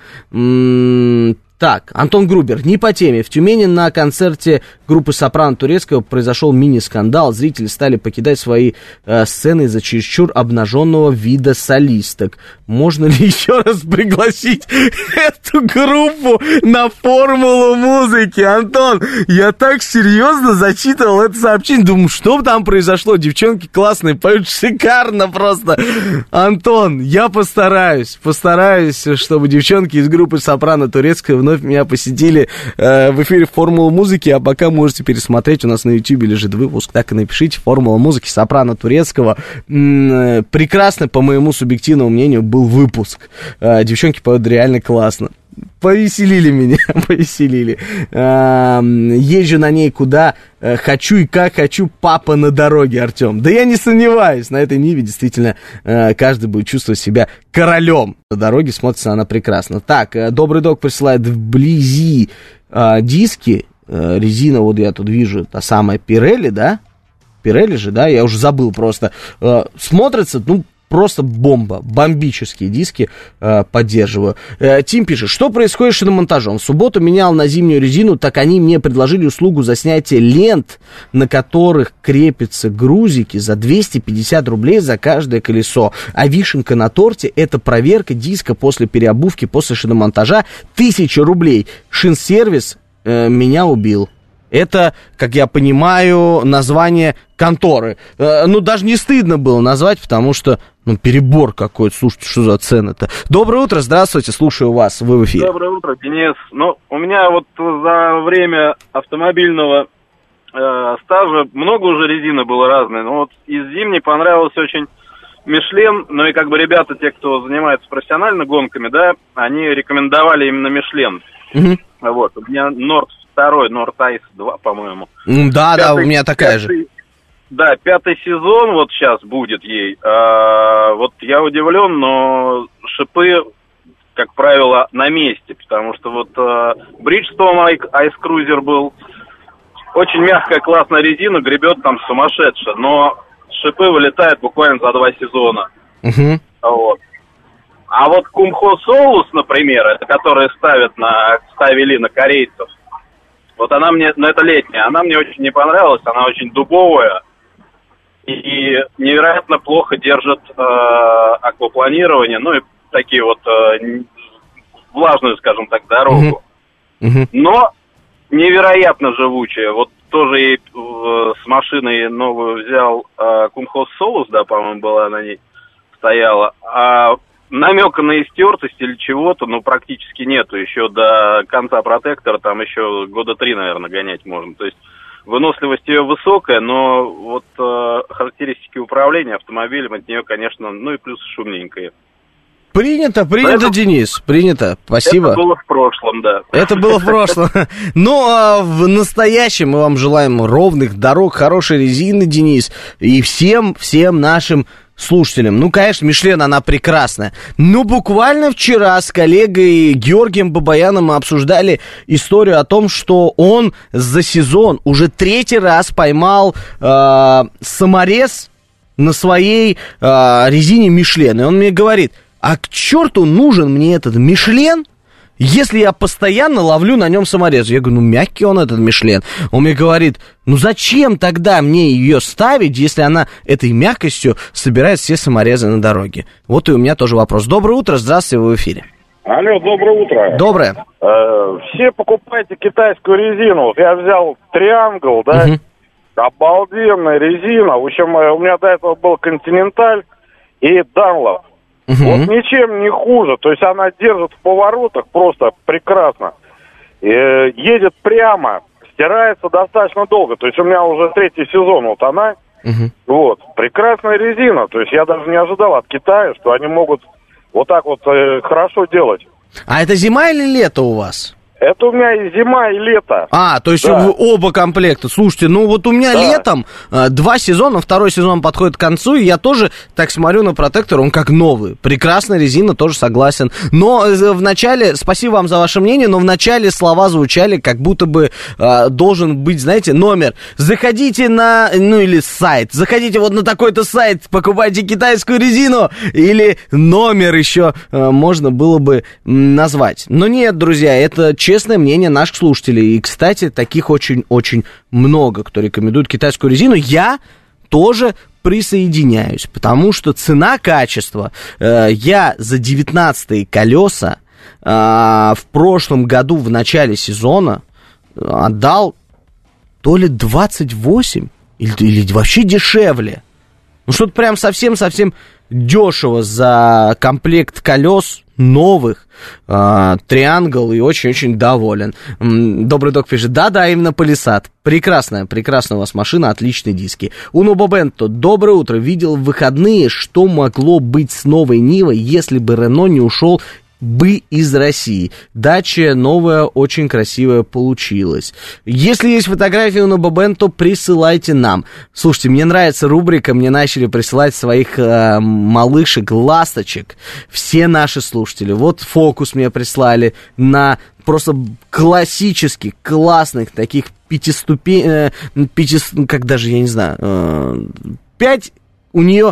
Так, Антон Грубер, не по теме. В Тюмени на концерте группы «Сопрано» турецкого произошел мини-скандал. Зрители стали покидать свои сцены из-за чересчур обнаженного вида солисток. Можно ли еще раз пригласить эту группу на формулу музыки? Антон, я так серьезно зачитывал это сообщение. Думаю, что там произошло? Девчонки классные, поют шикарно просто. Антон, я постараюсь, чтобы девчонки из группы «Сопрано» турецкого вновь меня посетили в эфире «Формула музыки», а пока можете пересмотреть, у нас на YouTube лежит выпуск, так и напишите «Формула музыки», «Сопрано» турецкого. Прекрасно, по моему субъективному мнению, был выпуск. Девчонки поют реально классно. Повеселили меня, повеселили. Езжу на ней куда хочу и как хочу, папа на дороге, Артем. Да я не сомневаюсь, на этой Ниве действительно каждый будет чувствовать себя королем. На дороге смотрится она прекрасно. Так, Добрый Дог присылает вблизи диски. Резина, вот я тут вижу, та самая Pirelli, да? Pirelli же, да? Я уже забыл просто. Смотрится, ну, просто бомба, бомбические диски поддерживаю. Тим пишет, что происходит с шиномонтажом? В субботу менял на зимнюю резину, так они мне предложили услугу за снятие лент, на которых крепятся грузики, за 250 рублей за каждое колесо. А вишенка на торте — это проверка диска после переобувки, после шиномонтажа. 1000 рублей. Шинсервис меня убил. Это, как я понимаю, название конторы. Ну, даже не стыдно было назвать, потому что, ну, перебор какой-то. Слушайте, что за цены-то? Доброе утро, здравствуйте, слушаю вас, вы в эфире. Доброе утро, Денис. Ну, у меня вот за время автомобильного стажа много уже резины было разной. Но вот из зимней понравился очень Мишлен. Ну и как бы ребята, те, кто занимается профессионально гонками, да, они рекомендовали именно Мишлен. Вот, у меня Норд второй, North Ice 2, по-моему. Да, у меня такая же. Да, 5-й сезон вот сейчас будет ей. Вот я удивлен, но шипы, как правило, на месте, потому что вот Bridgestone Ice Cruiser был, очень мягкая, классная резина, гребет там сумасшедше, но шипы вылетают буквально за 2 сезона. Вот. А вот Kumho Solus, например, это которые ставили на корейцев, вот она мне, ну это летняя, она мне очень не понравилась, она очень дубовая и невероятно плохо держит аквапланирование, ну и такие вот влажную, скажем так, дорогу. Но невероятно живучая. Вот тоже и с машиной новую взял Kumho Solus, да, по-моему, была на ней, стояла. А намека на истертость или чего-то, ну, практически нету. Еще до конца протектора там еще 3 года, наверное, гонять можно. То есть выносливость ее высокая, но вот характеристики управления автомобилем от нее, конечно, ну и плюс шумненькая. Принято, Денис, принято, спасибо. Это было в прошлом, да. Это было в прошлом. Но в настоящем мы вам желаем ровных дорог, хорошей резины, Денис, и всем нашим слушателям. Ну, конечно, Мишлен, она прекрасная. Но буквально вчера с коллегой Георгием Бабаяном мы обсуждали историю о том, что он за сезон уже 3-й раз поймал саморез на своей резине Мишлен. И он мне говорит: а к черту нужен мне этот Мишлен, если я постоянно ловлю на нем саморез? Я говорю, ну мягкий он, этот Мишлен. Он мне говорит, ну зачем тогда мне ее ставить, если она этой мягкостью собирает все саморезы на дороге? Вот и у меня тоже вопрос. Доброе утро, здравствуйте, вы в эфире. Алло, доброе утро. Доброе. Все покупайте китайскую резину. Вот я взял Triangle, да, обалденная резина. В общем, у меня до этого был Continental и Dunlop. Вот ничем не хуже. То есть она держит в поворотах просто прекрасно. Едет прямо, стирается достаточно долго. То есть у меня уже 3-й сезон вот она. Вот. Прекрасная резина. То есть я даже не ожидал от Китая, что они могут вот так вот хорошо делать. А это зима или лето у вас? Это у меня и зима, и лето. То есть да. Оба комплекта. Слушайте, ну вот у меня летом 2 сезона, 2-й сезон подходит к концу, и я тоже так смотрю на протектор, он как новый. Прекрасная резина, тоже согласен. Но в начале, спасибо вам за ваше мнение, но в начале слова звучали, как будто бы должен быть, знаете, номер. Заходите на, ну или сайт, заходите вот на такой-то сайт, покупайте китайскую резину, или номер еще можно было бы назвать. Но нет, друзья, это честное мнение наших слушателей. И, кстати, таких очень-очень много, кто рекомендует китайскую резину. Я тоже присоединяюсь, потому что цена-качество. Я за 19-е колеса в прошлом году в начале сезона отдал то ли 28, или вообще дешевле. Ну, что-то прям совсем-совсем дешево за комплект колес новых, Triangle, и очень-очень доволен. Добрый док пишет, да, именно Palisade. Прекрасная у вас машина, отличные диски. Уно Бобенто, доброе утро. Видел в выходные, что могло быть с новой Нивой, если бы Рено не ушел бы из России. Дача новая, очень красивая получилась. Если есть фотографии у Бобенто, присылайте нам. Слушайте, мне нравится рубрика, мне начали присылать своих малышек, ласточек. Все наши слушатели. Вот фокус мне прислали на просто классических, классных таких 5 как даже, я не знаю, 5 у нее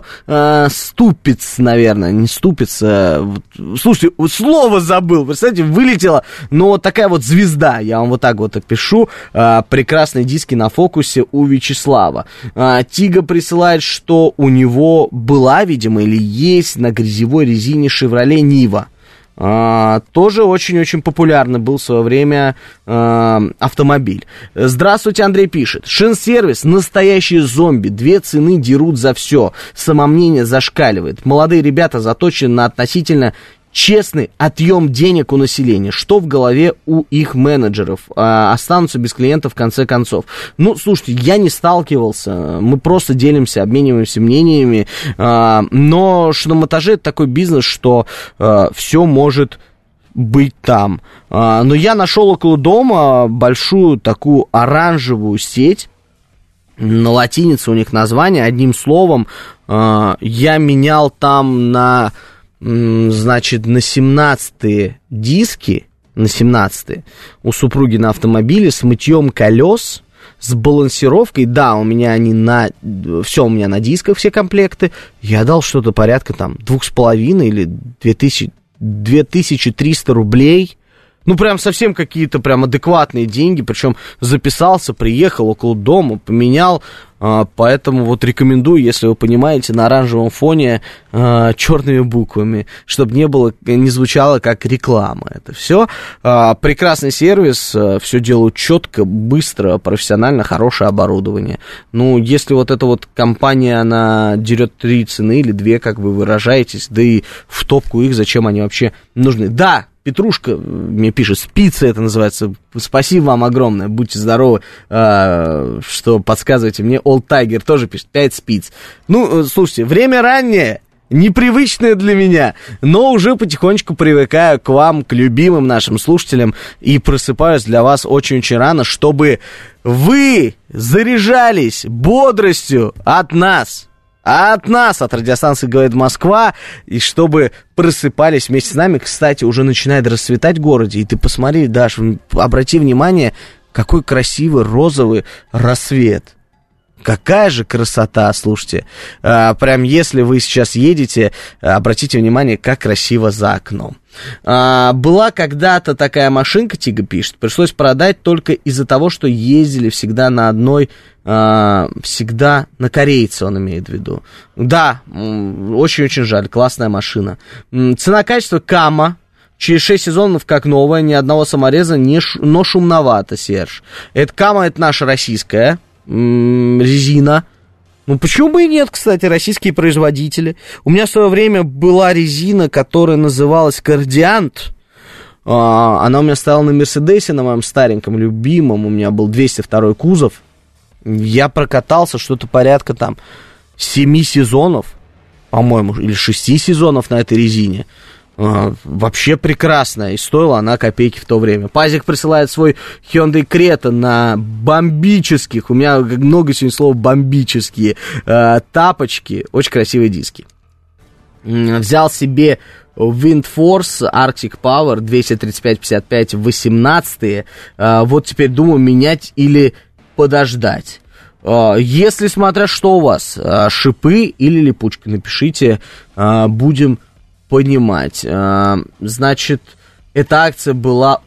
ступиц, наверное, не ступица. Слушайте, слово забыл, представляете, вылетело, но вот такая вот звезда, я вам вот так вот опишу. Прекрасные диски на фокусе у Вячеслава. Тига присылает, что у него была, видимо, или есть на грязевой резине Chevrolet Niva. Тоже очень-очень популярный был в свое время автомобиль. Здравствуйте, Андрей пишет. Шинсервис настоящие зомби. 2 цены дерут за все. Самомнение зашкаливает. Молодые ребята заточены на относительно честный отъем денег у населения. Что в голове у их менеджеров? Останутся без клиентов в конце концов. Ну, слушайте, я не сталкивался. Мы просто делимся, обмениваемся мнениями. Но шиномонтажи — это такой бизнес, что все может быть там. Но я нашел около дома большую такую оранжевую сеть. На латинице у них название, одним словом, я менял там на 17-е диски, на 17-е, у супруги на автомобиле с мытьем колес, с балансировкой. Да, у меня они все у меня на дисках, все комплекты. Я дал что-то порядка там 2,5 или 2300 рублей. Ну, прям совсем какие-то прям адекватные деньги, причем записался, приехал около дома, поменял, поэтому вот рекомендую, если вы понимаете, на оранжевом фоне черными буквами, чтобы не звучало как реклама это все. Прекрасный сервис, все делают четко, быстро, профессионально, хорошее оборудование. Ну, если вот эта вот компания, она дерет 3 цены или 2, как вы выражаетесь, да и в топку их, зачем они вообще нужны? Да, Петрушка мне пишет, спицы это называется. Спасибо вам огромное, будьте здоровы, что подсказываете мне. Old Tiger тоже пишет, 5 спиц. Ну, слушайте, время раннее, непривычное для меня, но уже потихонечку привыкаю к вам, к любимым нашим слушателям, и просыпаюсь для вас очень-очень рано, чтобы вы заряжались бодростью от нас. От радиостанции «Говорит Москва», и чтобы просыпались вместе с нами. Кстати, уже начинает расцветать в городе, и ты посмотри, Даш, обрати внимание, какой красивый розовый рассвет. Какая же красота, слушайте. Прям если вы сейчас едете, обратите внимание, как красиво за окном. Была когда-то такая машинка, Тига пишет, пришлось продать только из-за того, что ездили всегда на одной, всегда на корейца, он имеет в виду. Да, очень-очень жаль, классная машина. Цена-качество Кама. Через 6 сезонов как новая, ни одного самореза, но шумновато, Серж. Это Кама, это наша российская резина. Ну, почему бы и нет, кстати, российские производители. У меня в свое время была резина, которая называлась Кардиант. Она у меня стояла на Мерседесе, на моем стареньком, любимом. У меня был 202 кузов. Я прокатался что-то порядка там 7 сезонов, по-моему, или 6 сезонов на этой резине. Вообще прекрасная, и стоила она копейки в то время. Пазик присылает свой Hyundai Creta на бомбических, у меня много сегодня слов бомбические, тапочки, очень красивые диски. Взял себе Windforce Arctic Power 235-55 18-е, вот теперь думаю, менять или подождать. Если смотря что у вас, шипы или липучка, напишите, будем понимать. Значит, эта акция была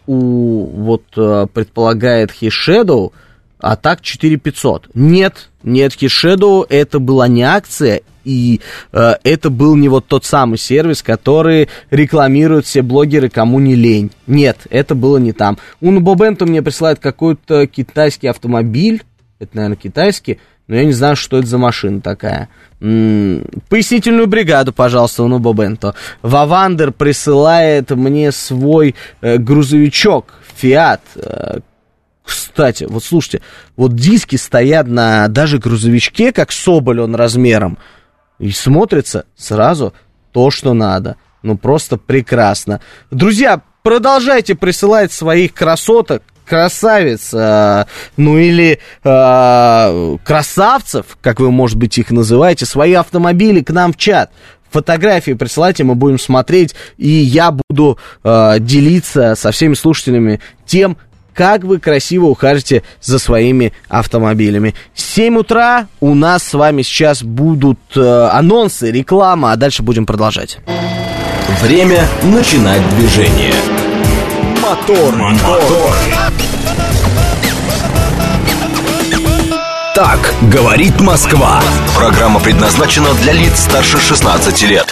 предполагает Shadow, а так 4500. Нет, Shadow, это была не акция, и это был не вот тот самый сервис, который рекламируют все блогеры, кому не лень. Нет, это было не там. Унбобенто мне присылает какой-то китайский автомобиль, это, наверное, китайский, но я не знаю, что это за машина такая. Пояснительную бригаду, пожалуйста, Унбобенто. Вавандер присылает мне свой грузовичок Fiat. Кстати, вот слушайте, вот диски стоят на даже грузовичке, как Соболь он размером, и смотрится сразу то, что надо. Ну, просто прекрасно. Друзья, продолжайте присылать своих красоток, красавиц, или красавцев, как вы, может быть, их называете, свои автомобили к нам в чат. Фотографии присылайте, мы будем смотреть, и я буду делиться со всеми слушателями тем, как вы красиво ухаживаете за своими автомобилями. 7 утра у нас с вами сейчас будут анонсы, реклама, а дальше будем продолжать. Время начинать движение. Мотор. Так говорит Москва. Программа предназначена для лиц старше 16 лет.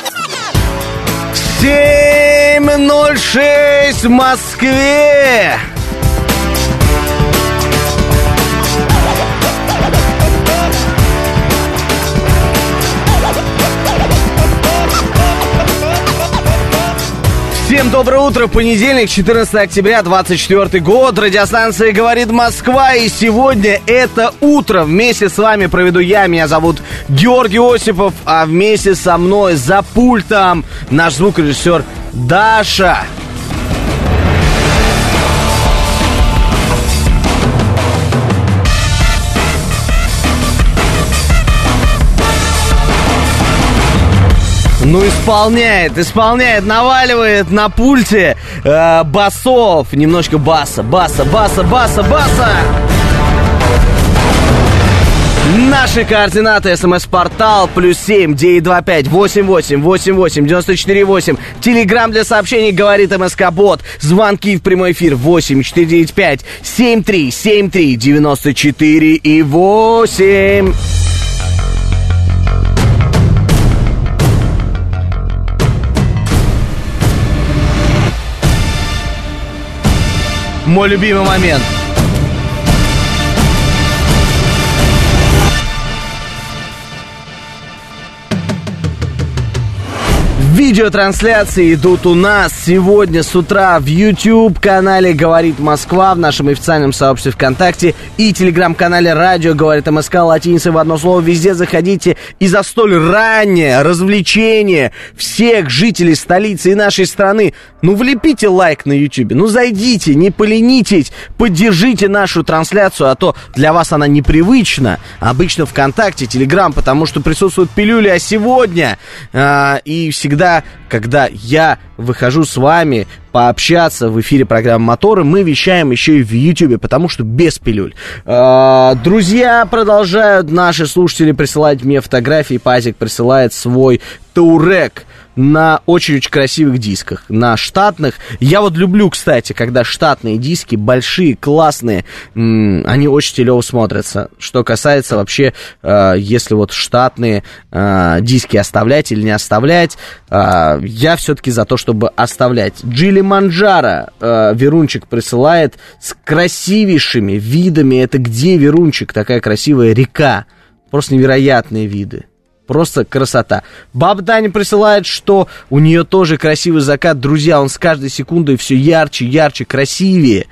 7:06 в Москве. Всем доброе утро, понедельник, 14 октября, 24 год, радиостанция «Говорит Москва», и сегодня это утро вместе с вами проведу я, меня зовут Георгий Осипов, а вместе со мной за пультом наш звукорежиссер Даша. Ну, исполняет, наваливает на пульте басов. Немножко баса. Наши координаты: СМС-портал +7 925 88 88 94 8. Телеграм для сообщений говорит МСК-бот. Звонки в прямой эфир 8 495 73 73 94 и 8. Мой любимый момент. Видеотрансляции идут у нас сегодня с утра в YouTube-канале «Говорит Москва», в нашем официальном сообществе ВКонтакте и телеграм-канале «Радио Говорит МСК» латиницей в одно слово. Везде заходите, и за столь раннее развлечение всех жителей столицы и нашей страны, ну, влепите лайк на YouTube, ну, зайдите, не поленитесь, поддержите нашу трансляцию, а то для вас она непривычна. Обычно ВКонтакте, Телеграм, потому что присутствуют пилюли, а сегодня и всегда, когда я выхожу с вами пообщаться в эфире программы «Моторы», мы вещаем еще и в Ютьюбе, потому что без пилюль. Друзья, продолжают наши слушатели присылать мне фотографии. Пазик присылает свой Таурек на очень-очень красивых дисках, на штатных. Я вот люблю, кстати, когда штатные диски, большие, классные, они очень стилево смотрятся. Что касается вообще, если вот штатные диски оставлять или не оставлять, я все-таки за то, чтобы оставлять. Джили Манджаро Верунчик присылает с красивейшими видами. Это где Верунчик? Такая красивая река. Просто невероятные виды. Просто красота. Баба Таня присылает, что у нее тоже красивый закат. Друзья, он с каждой секундой все ярче, ярче, красивее.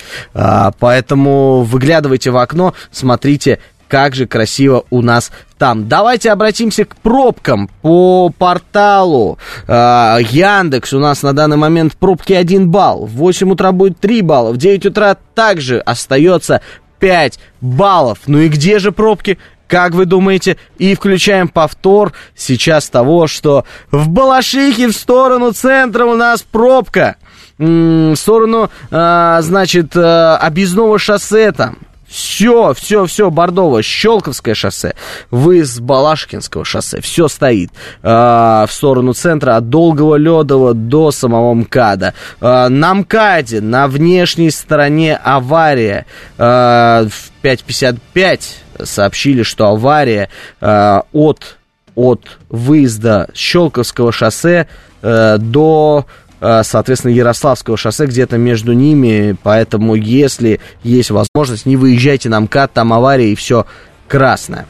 Поэтому выглядывайте в окно, смотрите, как же красиво у нас там. Давайте обратимся к пробкам по порталу Яндекс. У нас на данный момент пробки 1 балл. В 8 утра будет 3 балла. В 9 утра также остается 5 баллов. Ну и где же пробки? Как вы думаете? И включаем повтор сейчас того, что в Балашихе в сторону центра у нас пробка. В сторону, значит, Объездного шоссе там. Все, Бордово, Щелковское шоссе, выезд с Балашихинского шоссе, все стоит в сторону центра от Долгого Ледова до самого МКАДа. На МКАДе на внешней стороне авария в 5:55 сообщили, что авария от выезда с Щелковского шоссе до, соответственно, Ярославского шоссе, где-то между ними, поэтому, если есть возможность, не выезжайте на МКАД, там авария и все красное.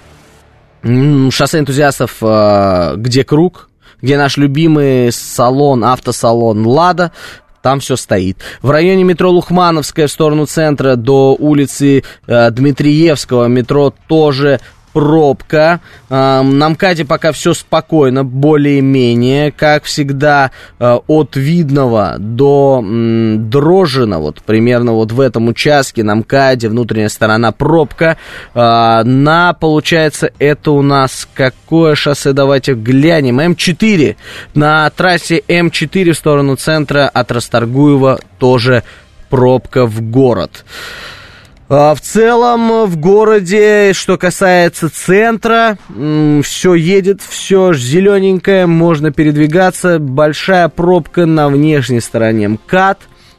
Шоссе энтузиастов, где круг, где наш любимый салон, автосалон «Лада», там все стоит. В районе метро Лухмановская в сторону центра до улицы Дмитриевского метро тоже пробка. На МКАДе пока все спокойно, более-менее. Как всегда, от Видного до Дрожжина, вот примерно вот в этом участке на МКАДе внутренняя сторона пробка. Получается, это у нас какое шоссе? Давайте глянем. М4. На трассе М4 в сторону центра от Расторгуева тоже пробка в город. В целом в городе, что касается центра, все едет, все зелененькое, можно передвигаться. Большая пробка на внешней стороне МКАД,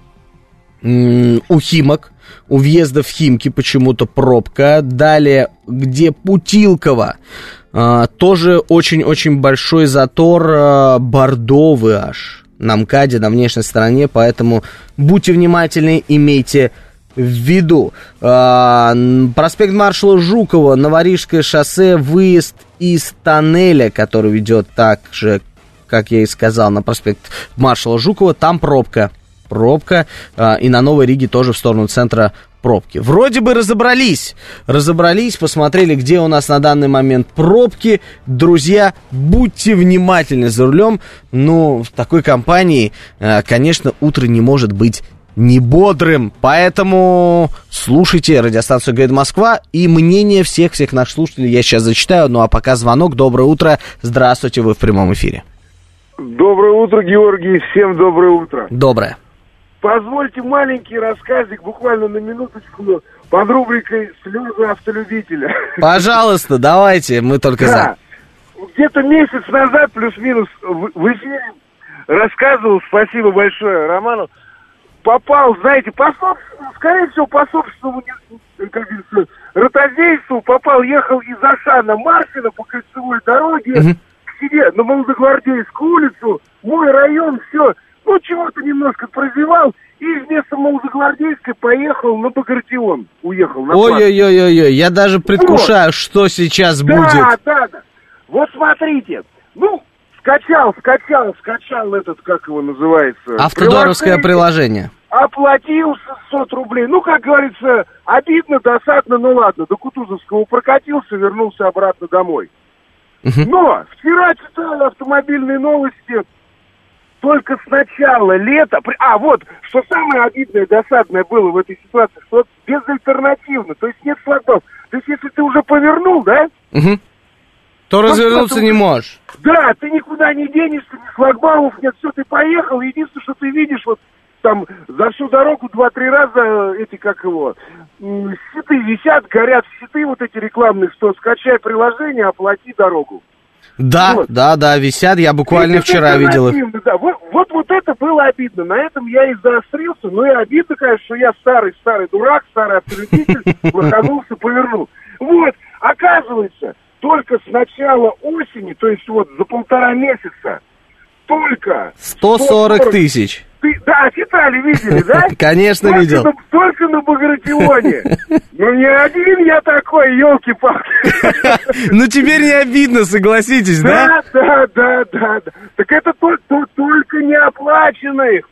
у Химок, у въезда в Химки почему-то пробка. Далее, где Путилково, тоже очень-очень большой затор, бордовый аж на МКАДе, на внешней стороне, поэтому будьте внимательны, имейте в виду. Проспект маршала Жукова, Новорижское шоссе, выезд из тоннеля, который ведет так же, как я и сказал, на проспект маршала Жукова, там пробка, и на Новой Риге тоже в сторону центра пробки. Вроде бы разобрались, посмотрели, где у нас на данный момент пробки. Друзья, будьте внимательны за рулем, но в такой компании, конечно, утро не может быть не бодрым, поэтому слушайте радиостанцию «Говорит Москва» и мнение всех наших слушателей я сейчас зачитаю, ну а пока звонок. Доброе утро, здравствуйте, вы в прямом эфире. Доброе утро, Георгий, всем доброе утро. Доброе. Позвольте маленький рассказик, буквально на минуточку, под рубрикой «Слезы автолюбителя». Пожалуйста, давайте, мы только за. Где-то месяц назад, плюс-минус, в эфире рассказывал, спасибо большое Роману, попал, знаете, скорее всего, по собственному, как говорится, ротозейству, ехал из Ашана Марфина по кольцевой дороге к себе на Молодогвардейскую улицу, мой район, все, чего-то немножко прозевал, и вместо Молодогвардейской поехал на Багратион, уехал на Ой-ой-ой-ой, я даже предвкушаю, что сейчас будет. Да. Вот смотрите, скачал этот, как его называется? Автодоровское приложение. Оплатил 600 рублей. Как говорится, обидно, досадно, ладно. До Кутузовского прокатился, вернулся обратно домой. Но вчера читал автомобильные новости, только с начала лета... что самое обидное, досадное было в этой ситуации, что безальтернативно, то есть нет шлагбаумов. То есть если ты уже повернул, да? То развернуться не можешь. Да, ты никуда не денешься, ни шлагбаумов нет, все, ты поехал, единственное, что ты видишь, там за всю дорогу 2-3 раза щиты висят, горят щиты эти рекламные, что скачай приложение, оплати дорогу. Да, висят, я буквально вчера видел их. Да. Вот это было обидно, на этом я и заострился, и обидно, конечно, что я старый дурак, старый автолюбитель, лоханулся, повернул. Оказывается, только с начала осени, то есть за 1,5 месяца, только 140 тысяч. Да, читали, видели, да? Конечно, видел. Только на Багратионе. Не один я такой, елки-палки. Теперь не обидно, согласитесь, да? Да. Так это только неоплаченных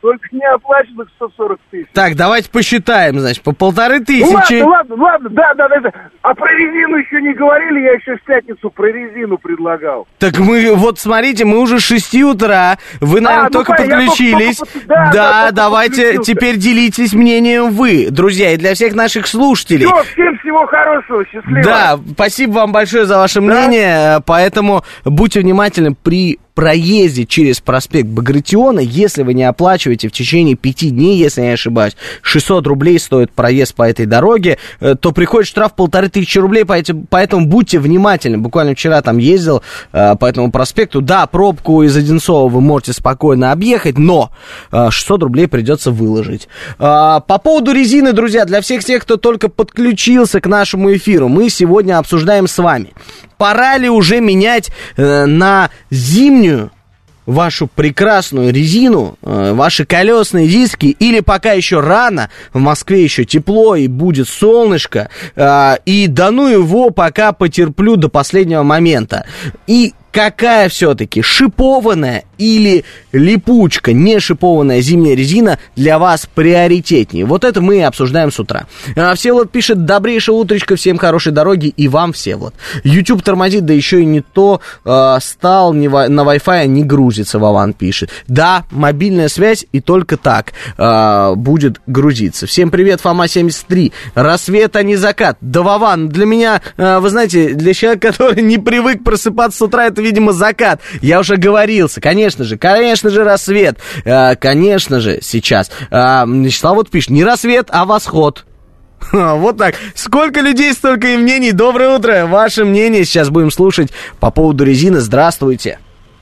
140 тысяч. Так, давайте посчитаем, значит, по 1500. Ладно, да. А про резину еще не говорили, я еще в пятницу про резину предлагал. Так мы, смотрите, мы уже с 6 утра, вы, наверное, только подключились. Да, давайте теперь делитесь мнением вы, друзья, и для всех наших слушателей. Всем всего хорошего, счастливо. Да, спасибо вам большое за ваше мнение, поэтому будьте внимательны при проезде через проспект Багратиона, если вы не оплачиваете в течение 5 дней, если я не ошибаюсь, 600 рублей стоит проезд по этой дороге, то приходит штраф 1500 рублей, поэтому будьте внимательны. Буквально вчера там ездил по этому проспекту. Да, пробку из Одинцова вы можете спокойно объехать, но 600 рублей придется выложить. По поводу резины, друзья, для всех тех, кто только подключился к нашему эфиру, мы сегодня обсуждаем с вами, пора ли уже менять на зимнюю вашу прекрасную резину, ваши колесные диски, или пока еще рано, в Москве еще тепло и будет солнышко, и да ну его пока потерплю до последнего момента. И какая все-таки шипованная или липучка, не шипованная зимняя резина для вас приоритетнее? Вот это мы и обсуждаем с утра. Всеволод пишет: добрейшее утречко, всем хорошей дороги и вам, Всеволод. YouTube тормозит, да еще и не то стал, на Wi-Fi не грузится, Вован пишет. Да, мобильная связь и только так будет грузиться. Всем привет, Фома73. Рассвет, а не закат. Да, Вован, для меня, вы знаете, для человека, который не привык просыпаться с утра, это, видимо, закат. Я уже оговорился. Конечно же, рассвет. Конечно же, сейчас. Вячеслав вот пишет: не рассвет, а восход. Вот так. Сколько людей, столько и мнений. Доброе утро. Ваше мнение сейчас будем слушать по поводу резины. Здравствуйте.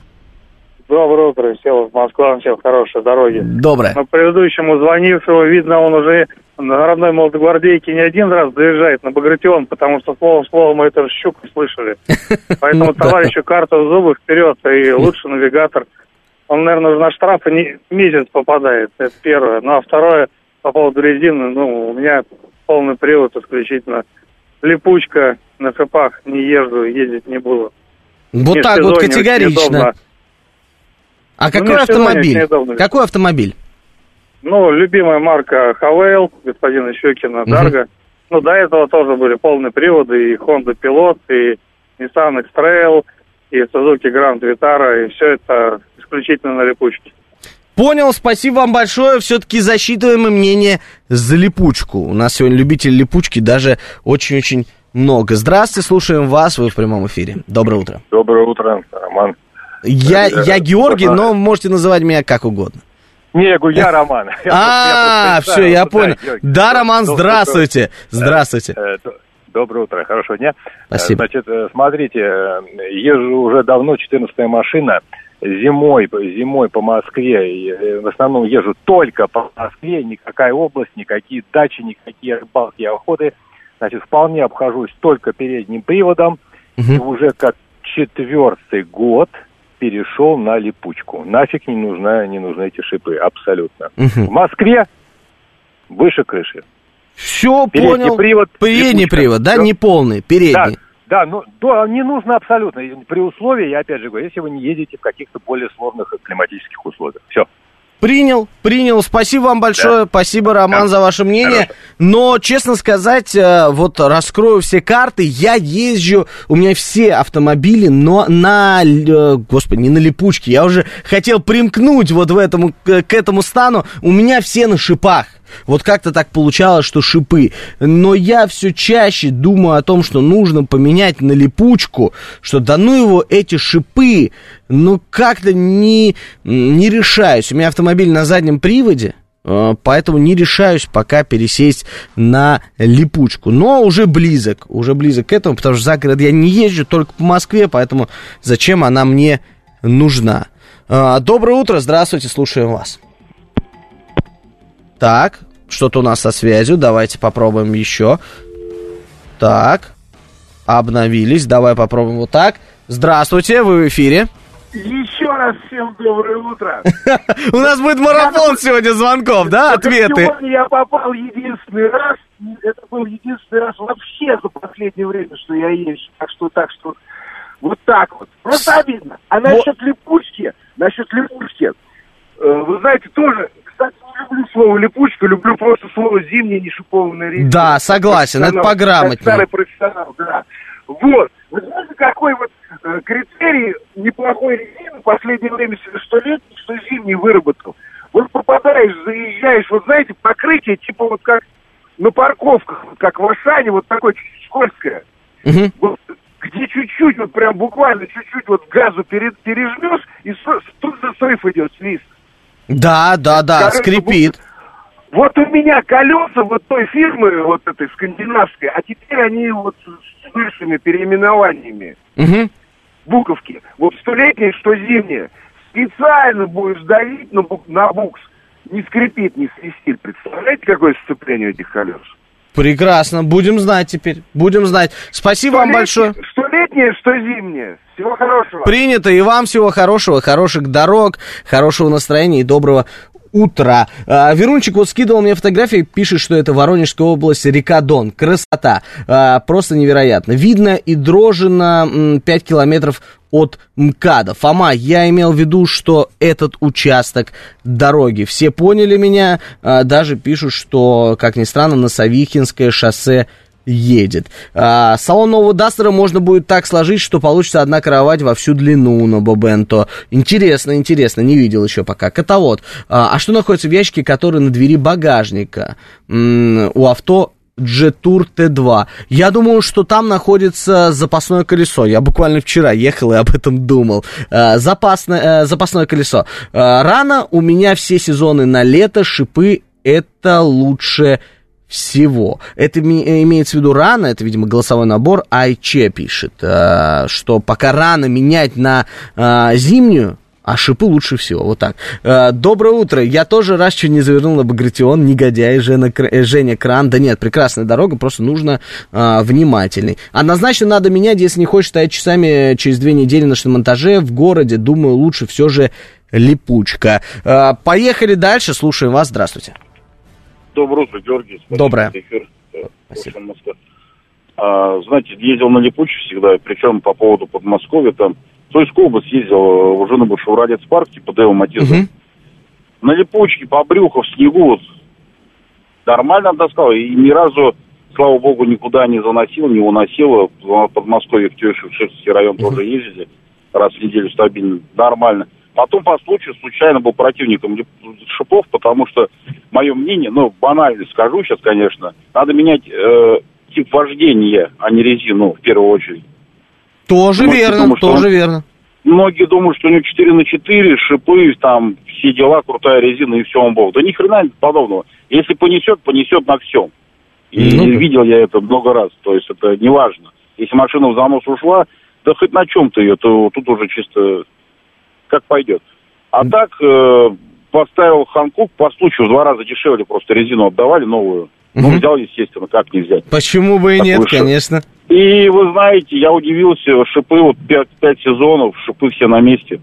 Доброе утро. Всем в Москву, всем хорошей дороги. Доброе. Но предыдущему звонившему, видно, он уже на родной Молодогвардейке не один раз доезжает на Багратион, потому что слово мы это щуку слышали. Поэтому товарищу карта в зубы вперед, и лучше навигатор. Он, наверное, уже на штрафы месяц попадает, это первое. Ну, а второе, по поводу резины, у меня полный привод исключительно. Липучка, на шипах не езжу, ездить не буду. Вот так вот категорично. А какой автомобиль? Какой автомобиль? Любимая марка Хавейл, господина Щекина, Дарго. До этого тоже были полные приводы, и Honda Pilot, и Nissan X-Trail, и Suzuki Grand Vitara, и все это исключительно на липучке. Понял, спасибо вам большое. Все-таки засчитываем мнение за липучку. У нас сегодня любителей липучки даже очень-очень много. Здравствуйте, слушаем вас, вы в прямом эфире. Доброе утро. Доброе утро, Роман. Я Георгий, но можете называть меня как угодно. Не, я говорю, я Роман. Все, я понял. Да, Роман, здравствуйте. Здравствуйте. Доброе утро, хорошего дня. Спасибо. Значит, смотрите, езжу уже давно, 14-я машина. Зимой по Москве, и в основном езжу только по Москве, никакая область, никакие дачи, никакие рыбалки и охоты. Значит, вполне обхожусь только передним приводом. И уже как 4-й год перешел на липучку. Нафиг не нужны эти шипы, абсолютно. В Москве выше крыши. Все, понял. Передний привод, да, не полный, передний. Да, не нужно абсолютно, при условии, я опять же говорю, если вы не едете в каких-то более сложных климатических условиях. Все. Принял. Спасибо вам большое. Да. Спасибо, Роман, за ваше мнение. Но, честно сказать, вот раскрою все карты. Я езжу, у меня все автомобили, но не на липучке. Я уже хотел примкнуть вот к этому стану. У меня все на шипах. Вот как-то так получалось, что шипы. Но я все чаще думаю о том, что нужно поменять на липучку, что да ну его эти шипы, но как-то не решаюсь. У меня автомобиль на заднем приводе, поэтому не решаюсь пока пересесть на липучку. Но уже близок к этому, потому что за город я не езжу, только по Москве, поэтому зачем она мне нужна? Доброе утро, здравствуйте, слушаем вас. Так, что-то у нас со связью, давайте попробуем еще. Так, обновились, давай попробуем вот так. Здравствуйте, вы в эфире. Еще раз всем доброе утро. У нас будет марафон сегодня звонков, да, ответы? Сегодня я попал единственный раз, это был единственный раз вообще за последнее время, что я езжу, так что вот так вот. Просто обидно. А насчет липучки, вы знаете, тоже... Кстати, не люблю слово липучка, люблю просто слово зимняя нешипованная резина. Да, согласен, это пограмотнее. Старый профессионал, да. Вот. Вы знаете, какой вот критерий неплохой резины в последнее время, что летний, что зимний выработал? Вот попадаешь, заезжаешь, вот знаете, покрытие, типа вот как на парковках, вот как в Ашане, вот такое чуть-чуть скользкое. Вот, где чуть-чуть, вот прям буквально чуть-чуть вот газу пережмешь, и тут за срыв идет свист. Да, скрипит. Вот у меня колеса вот той фирмы, вот этой скандинавской, а теперь они вот с большими переименованиями. Буковки. Вот столетние, что зимние. Специально будешь давить на букс. Не скрипит, не свистит. Представляете, какое сцепление этих колес? Прекрасно. Будем знать теперь. Спасибо вам большое. Что летнее, что зимнее. Всего хорошего. Принято. И вам всего хорошего. Хороших дорог, хорошего настроения и доброго утра. Верунчик вот скидывал мне фотографии, пишет, что это Воронежская область, река Дон. Красота. Просто невероятно. Видно и Дрожжино 5 километров от МКАДа. Фома, я имел в виду, что этот участок дороги. Все поняли меня, даже пишут, что, как ни странно, на Савихинское шоссе едет. Салон нового Дастера можно будет так сложить, что получится одна кровать во всю длину на Бобенто. Интересно, не видел еще пока. Каталог. А что находится в ящике, который на двери багажника у авто G-Tour T2? Я думаю, что там находится запасное колесо. Я буквально вчера ехал и об этом думал. Запасное колесо. Рано, у меня все сезоны на лето, шипы это лучше всего. Это имеется в виду рано, это, видимо, голосовой набор. Айче пишет, что пока рано менять на зимнюю, а шипы лучше всего. Вот так. Доброе утро. Я тоже раз чуть не завернул на Багратион. Негодяй, Женя Кран. Да нет, прекрасная дорога, просто нужно внимательный. Однозначно надо менять, если не хочешь стоять часами через 2 недели на шиномонтаже в городе. Думаю, лучше все же липучка. Поехали дальше. Слушаем вас. Здравствуйте. Доброе утро, Георгий. Доброе. Спасибо. Знаете, ездил на липучку всегда, причем по поводу Подмосковья, там, в Тульскую область ездил, уже на Шевроле Спарк, типа Део Матиза. На липучке, по брюху, в снегу, вот, нормально таскал, и ни разу, слава богу, никуда не заносил, не уносил. В Подмосковье, в Тюшевский район тоже ездили, раз в неделю стабильно, нормально. Потом по случаю случайно был противником шипов, потому что, мое мнение, банально скажу сейчас, конечно, надо менять тип вождения, а не резину в первую очередь. Тоже верно. многие думают, что у него 4/4, шипы, там, все дела, крутая резина и все, он бог. Да ни хрена подобного. Если понесет на всем. И видел я это много раз, то есть это не важно. Если машина в занос ушла, да хоть на чем-то ее, то тут уже чисто как пойдет. А так, поставил Ханкук по случаю, в 2 раза дешевле, просто резину отдавали новую. Ну, взял, естественно, как не взять. Почему бы и нет, конечно. И вы знаете, я удивился, шипы, вот 5 сезонов, шипы все на месте.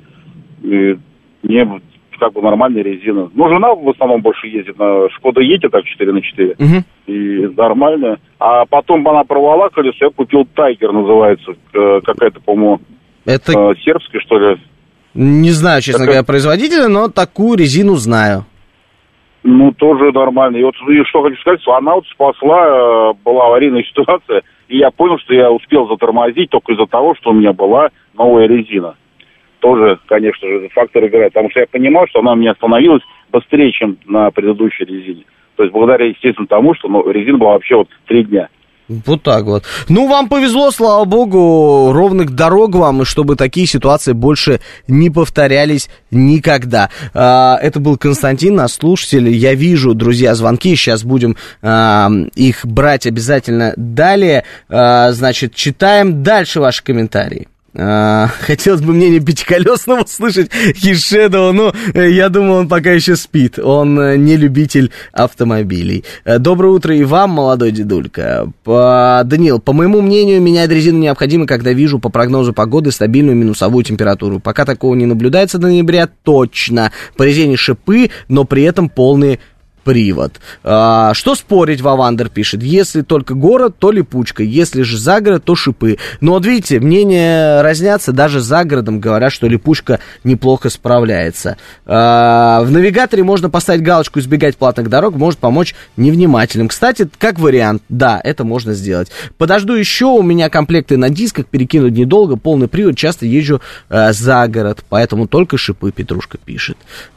И мне как бы нормальная резина. Ну, жена в основном больше ездит на Шкода Ети, так 4/4. И нормально. А потом она порвала колесо, я купил Тайгер, называется. Какая-то, по-моему, это... сербская, что ли. Не знаю, честно говоря, производителя, но такую резину знаю. Ну, тоже нормально. И вот и что хочу сказать, она вот спасла, была аварийная ситуация, и я понял, что я успел затормозить только из-за того, что у меня была новая резина. Тоже, конечно же, фактор играет, потому что я понимал, что она у меня остановилась быстрее, чем на предыдущей резине. То есть благодаря, естественно, тому, что резина была вообще вот 3 дня. Вот так вот. Ну, вам повезло, слава богу, ровных дорог вам, и чтобы такие ситуации больше не повторялись никогда. Это был Константин, наш слушатель. Я вижу, друзья, звонки, сейчас будем их брать обязательно далее. Значит, читаем дальше ваши комментарии. Хотелось бы мнение пятиколесного услышать Хишедова, но я думаю, он пока еще спит. Он не любитель автомобилей. Доброе утро и вам, молодой дедулька. Даниил, по моему мнению, менять резину необходимо, когда вижу по прогнозу погоды стабильную минусовую температуру. Пока такого не наблюдается до ноября, точно. По резине шипы, но при этом полные привод. Что спорить, Вавандер пишет. Если только город, то липучка. Если же за город, то шипы. Но вот видите, мнения разнятся. Даже за городом говорят, что липучка неплохо справляется. В навигаторе можно поставить галочку «Избегать платных дорог». Может помочь невнимательным. Кстати, как вариант, да, это можно сделать. Подожду еще. У меня комплекты на дисках. Перекинуть недолго. Полный привод. Часто езжу за город. Поэтому только шипы, Петрушка пишет.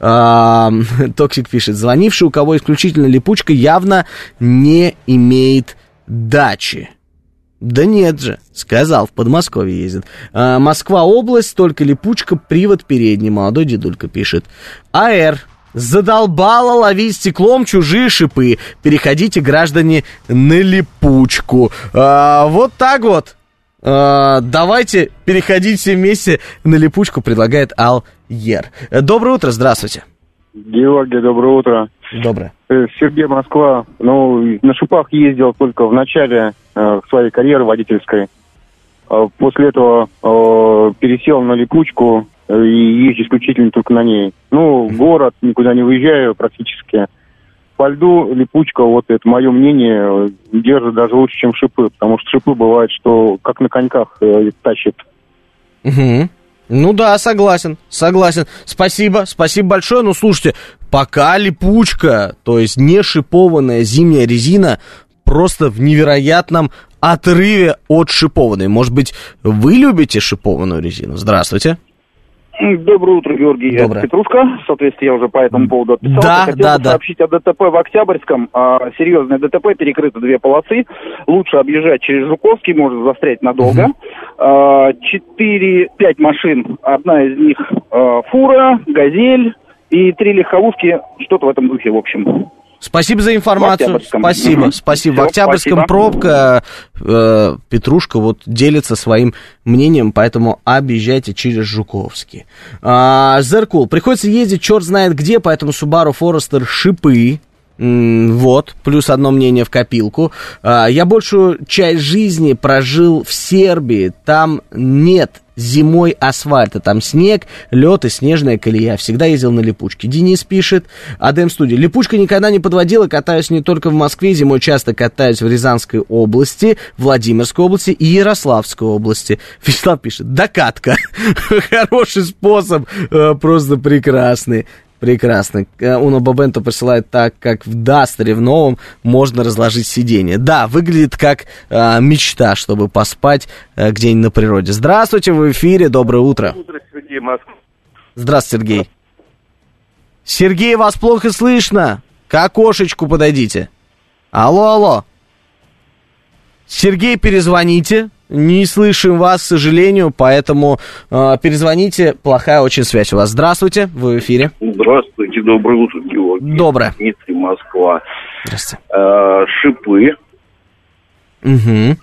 Токсик пишет. Звонивший, у кого исключительно липучка, явно не имеет дачи. Да нет же, сказал, в Подмосковье ездит. Москва область, только липучка, привод передний, молодой дедулька пишет. АР. Задолбало ловить стеклом чужие шипы. Переходите, граждане, на липучку. Вот так вот. Давайте переходить все вместе на липучку, предлагает Ал-Ер. Доброе утро, здравствуйте. Георгий, доброе утро. Доброе. Сергей, Москва. Ну, на шипах ездил только в начале своей карьеры водительской. После этого пересел на липучку и езжу исключительно только на ней. Ну, город, никуда не выезжаю практически. По льду липучка, вот это мое мнение, держит даже лучше, чем шипы, потому что шипы бывает, что как на коньках тащит. Угу. Ну да, согласен. Спасибо большое. Ну, слушайте, пока липучка, то есть не шипованная зимняя резина, просто в невероятном отрыве от шипованной. Может быть, вы любите шипованную резину? Здравствуйте. Доброе утро, Георгий. Доброе. Это Петрушка. Соответственно, я уже по этому поводу отписался. Хотел сообщить о ДТП в Октябрьском. Серьезное ДТП, перекрыто 2 полосы. Лучше объезжать через Жуковский, можно застрять надолго. 4-5 машин. Одна из них фура, газель и 3 легковушки. Что-то в этом духе, в общем. Спасибо за информацию. Спасибо. В Октябрьском пробка. Петрушка вот делится своим мнением, поэтому объезжайте через Жуковский. Зеркул. Приходится ездить черт знает где, поэтому Subaru Forester шипы. Вот, плюс одно мнение в копилку. Я большую часть жизни прожил в Сербии. Там нет зимой асфальта, там снег, лед и снежная колея. Всегда ездил на липучке. Денис пишет, Адем Студия. Липучка никогда не подводила, катаюсь не только в Москве, зимой часто катаюсь в Рязанской области, Владимирской области и Ярославской области. Вячеслав пишет, докатка. Хороший способ, просто прекрасный. Прекрасно. Уно Бабенто присылает так, как в Дастере в новом можно разложить сиденье. Да, выглядит как мечта, чтобы поспать где-нибудь на природе. Здравствуйте, в эфире, доброе утро. Доброе утро, Сергей, Москва. Здравствуйте, Сергей. Сергей, вас плохо слышно. К окошечку подойдите. Алло. Сергей, перезвоните. Не слышим вас, к сожалению, поэтому перезвоните. Плохая очень связь у вас. Здравствуйте, вы в эфире. Здравствуйте, доброе утро, Георгий. Доброе. Дмитрий, Москва. Здравствуйте. Шипы. Угу.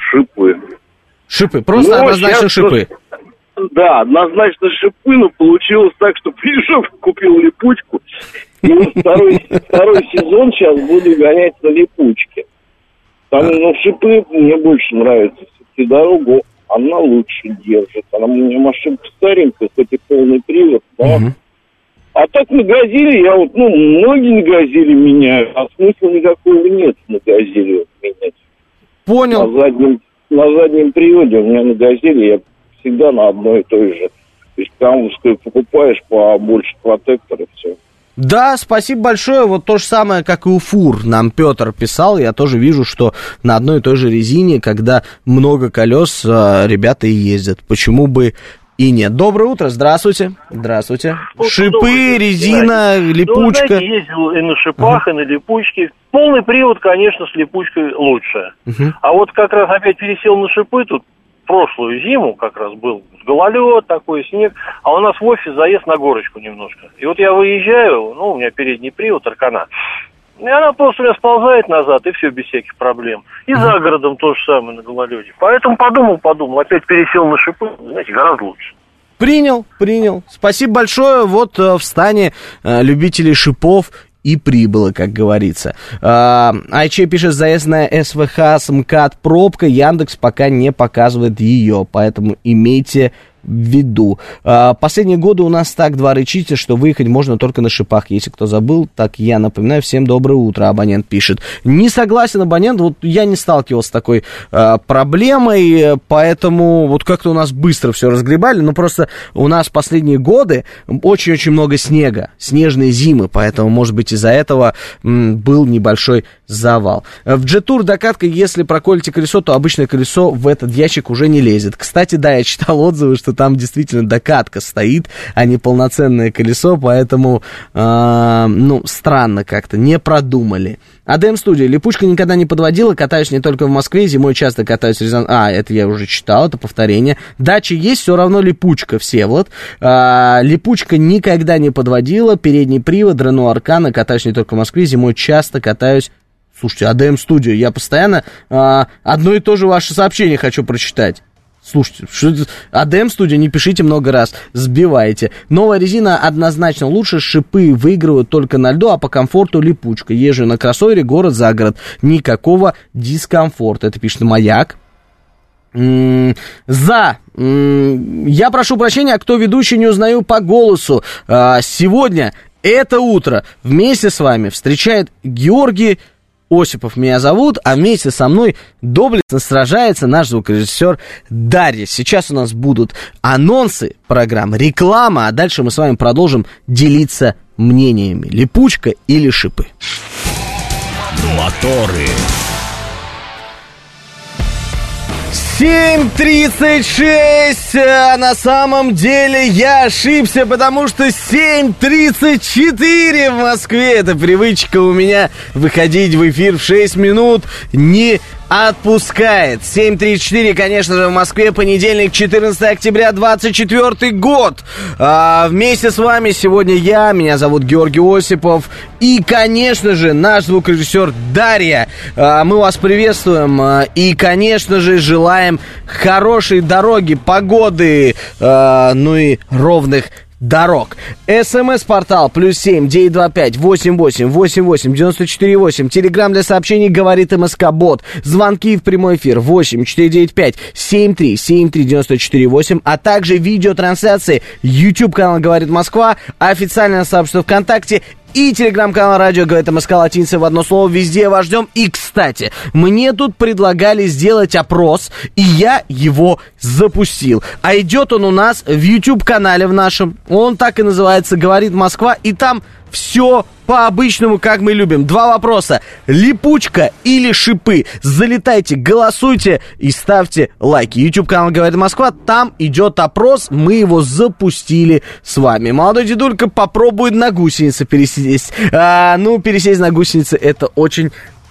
Шипы. Просто однозначно шипы. Да, однозначно шипы, но получилось так, что пришел, купил липучку, и второй сезон сейчас буду гонять на липучке. Там, шипы мне больше нравятся. Все-таки дорогу она лучше держит. Она у меня машинка старенькая, хоть и полный привод, но... А так на «Газели» я многие на «Газели» меняют, а смысла никакого нет на «Газели» менять. Понял. На заднем приводе у меня на «Газели» я всегда на одной и той же. То есть камовскую покупаешь побольше протекторов, все. Да, спасибо большое. Вот то же самое, как и у фур. Нам Петр писал, я тоже вижу, что на одной и той же резине, когда много колес, ребята и ездят. Почему бы и нет? Доброе утро, здравствуйте. Здравствуйте. Шипы, резина, липучка. Знаете, ездил и на шипах, и на липучке. Полный привод, конечно, с липучкой лучше. А вот как раз опять пересел на шипы, тут прошлую зиму как раз был гололед такой, снег, а у нас в офис заезд на горочку немножко. И вот я выезжаю, у меня передний привод, Аркана, и она просто у меня сползает назад, и все, без всяких проблем. И за городом то же самое на гололеде. Поэтому подумал, опять пересел на шипы, знаете, гораздо лучше. Принял. Спасибо большое. Вот в стане любителей шипов и прибыло, как говорится. Айче пишет, заезд на СВХ с МКАД пробка, Яндекс пока не показывает ее, поэтому имейте в виду. Последние годы у нас так дворы чистят, что выехать можно только на шипах. Если кто забыл, так я напоминаю, всем доброе утро, абонент пишет. Не согласен, абонент, вот я не сталкивался с такой проблемой, поэтому вот как-то у нас быстро все разгребали, но просто у нас последние годы очень-очень много снега, снежные зимы, поэтому, может быть, из-за этого был небольшой завал. В G-Tour докатка, если проколите колесо, то обычное колесо в этот ящик уже не лезет. Кстати, да, я читал отзывы, что там действительно докатка стоит, а не полноценное колесо, поэтому, странно как-то, не продумали. АДМ студия. Липучка никогда не подводила, катаюсь не только в Москве, зимой часто катаюсь в Рязани. Это я уже читал, это повторение. Дача есть, все равно липучка, Всеволод. Липучка никогда не подводила, передний привод, Рено Аркана, катаюсь не только в Москве, зимой часто катаюсь. Слушайте, АДМ студия, я постоянно одно и то же ваше сообщение хочу прочитать. Слушайте, АДМ студия, не пишите много раз, сбиваете. Новая резина однозначно лучше, шипы выигрывают только на льду, а по комфорту липучка. Езжу на кроссовере, город за город, никакого дискомфорта. Это пишет Маяк. Я прошу прощения, а кто ведущий, не узнаю по голосу. Сегодня, это утро, вместе с вами встречает Георгий Осипов меня зовут, а вместе со мной доблестно сражается наш звукорежиссер Дарья. Сейчас у нас будут анонсы программы, реклама, а дальше мы с вами продолжим делиться мнениями. Липучка или шипы? Моторы. 7:36, а на самом деле я ошибся, потому что 7:34 в Москве. Это привычка у меня выходить в эфир в 6 минут не отпускает. 7:34, конечно же, в Москве, понедельник, 14 октября, 24 год. Вместе с вами сегодня меня зовут Георгий Осипов и, конечно же, наш звукорежиссер Дарья. Мы вас приветствуем и, конечно же, желаем хорошей дороги, погоды, и ровных дорог. СМС-портал +7 925 88 88 94 8. Телеграм для сообщений говорит МСК-бот. Звонки в прямой эфир 8 495 73 73 94 8. А также видеотрансляции YouTube канал Говорит Москва, официальное сообщество ВКонтакте и телеграм-канал радио говорит МСК латиница в одно слово. Везде вас ждем. И, кстати, мне тут предлагали сделать опрос, и я его запустил. А идет он у нас в YouTube-канале в нашем. Он так и называется «Говорит Москва». И там все по-обычному, как мы любим. 2 вопроса. Липучка или шипы? Залетайте, голосуйте и ставьте лайки. YouTube-канал Говорит Москва. Там идет опрос. Мы его запустили с вами. Молодой дедулька попробует на гусенице пересесть. Пересесть на гусенице — это очень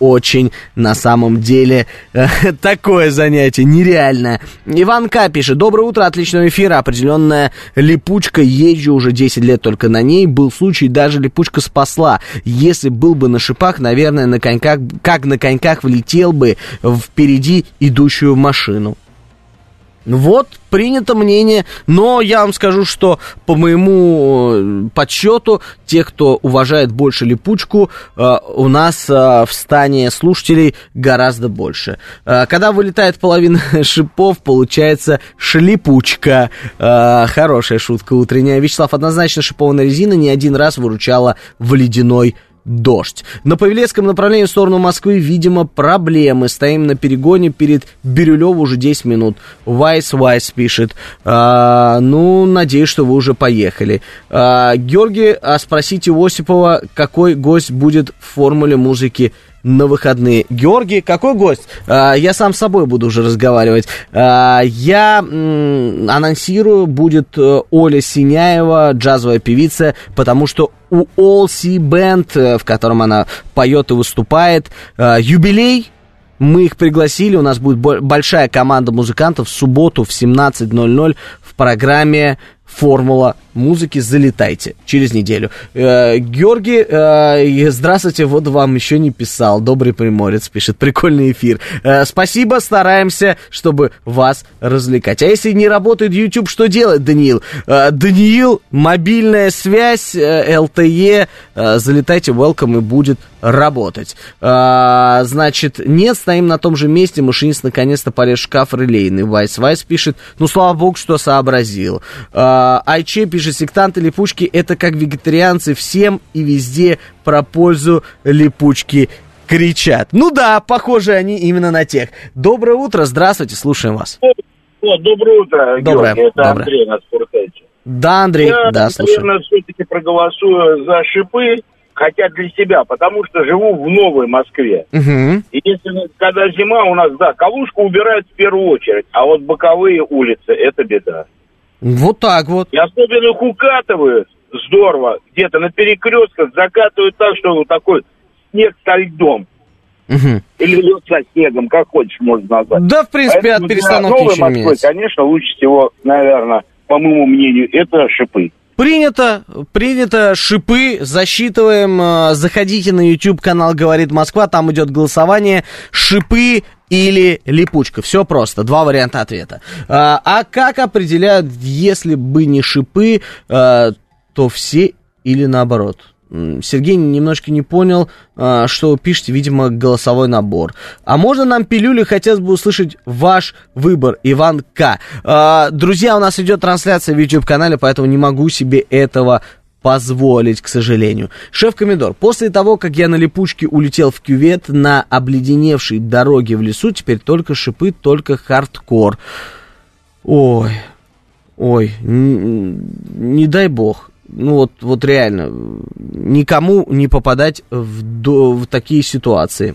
очень на самом деле такое занятие нереальное. Иван К. пишет: доброе утро, отличного эфира. Определенная липучка, езжу уже 10 лет только на ней. Был случай, даже липучка спасла. Если был бы на шипах, наверное, на коньках, как на коньках влетел бы впереди идущую машину. Вот, принято мнение, но я вам скажу, что по моему подсчету, те, кто уважает больше липучку, у нас в стане слушателей гораздо больше. Когда вылетает половина шипов, получается шлипучка. Хорошая шутка утренняя. Вячеслав, однозначно шипованная резина не один раз выручала в ледяной дождь. На Павелецком направлении в сторону Москвы, видимо, проблемы. Стоим на перегоне перед Бирюлёво уже 10 минут. Вайс пишет. Надеюсь, что вы уже поехали. Георгий, спросите у Осипова, какой гость будет в формуле музыки на выходные. Георгий, какой гость? Я сам с собой буду уже разговаривать. Я анонсирую, будет Оля Синяева, джазовая певица, потому что у All Sea Band, в котором она поет и выступает, юбилей. Мы их пригласили, у нас будет большая команда музыкантов в субботу в 17:00 в программе «Формула музыки». Залетайте через неделю. Георгий, здравствуйте, вот вам еще не писал. Добрый приморец пишет, прикольный эфир. Спасибо, стараемся, чтобы вас развлекать. А если не работает YouTube, что делать, Даниил? Даниил, мобильная связь, LTE, залетайте, welcome, и будет работать. Значит, нет, стоим на том же месте, машинист наконец-то полез в шкаф релейный. Вайс пишет, слава богу, что сообразил. Айче пишет, сектанты липучки это как вегетарианцы, всем и везде про пользу липучки кричат. Ну да, похожи они именно на тех. Доброе утро, здравствуйте, слушаем вас. Доброе утро, доброе, Георгий, это доброе. Андрей на Спортете. Да, Андрей, я, слушаю. наверное, все-таки проголосую за шипы, хотя для себя, потому что живу в Новой Москве. Угу. И если, когда зима у нас, калушку убирают в первую очередь, а вот боковые улицы, это беда. Вот так вот. И особенно их укатывают здорово, где-то на перекрестках закатывают так, что вот такой снег со льдом. Угу. Или лед со снегом, как хочешь, можно назвать. Да, в принципе, поэтому от перестановки Новой еще не Москвы, меняется. конечно, лучше всего, наверное, по моему мнению, это шипы. Принято, шипы, засчитываем, заходите на YouTube-канал «Говорит Москва», там идет голосование, шипы или липучка, все просто, два варианта ответа. А как определяют, если бы не шипы, то все или наоборот? Сергей немножко не понял, что вы пишете, видимо, голосовой набор. А можно нам пилюли? Хотелось бы услышать ваш выбор, Иван К. Друзья, у нас идет трансляция в YouTube-канале, поэтому не могу себе этого позволить, к сожалению. Шеф-комендор, после того, как я на липучке улетел в кювет на обледеневшей дороге в лесу, теперь только шипы, только хардкор. Ой, не дай бог. Ну вот реально, никому не попадать в такие ситуации.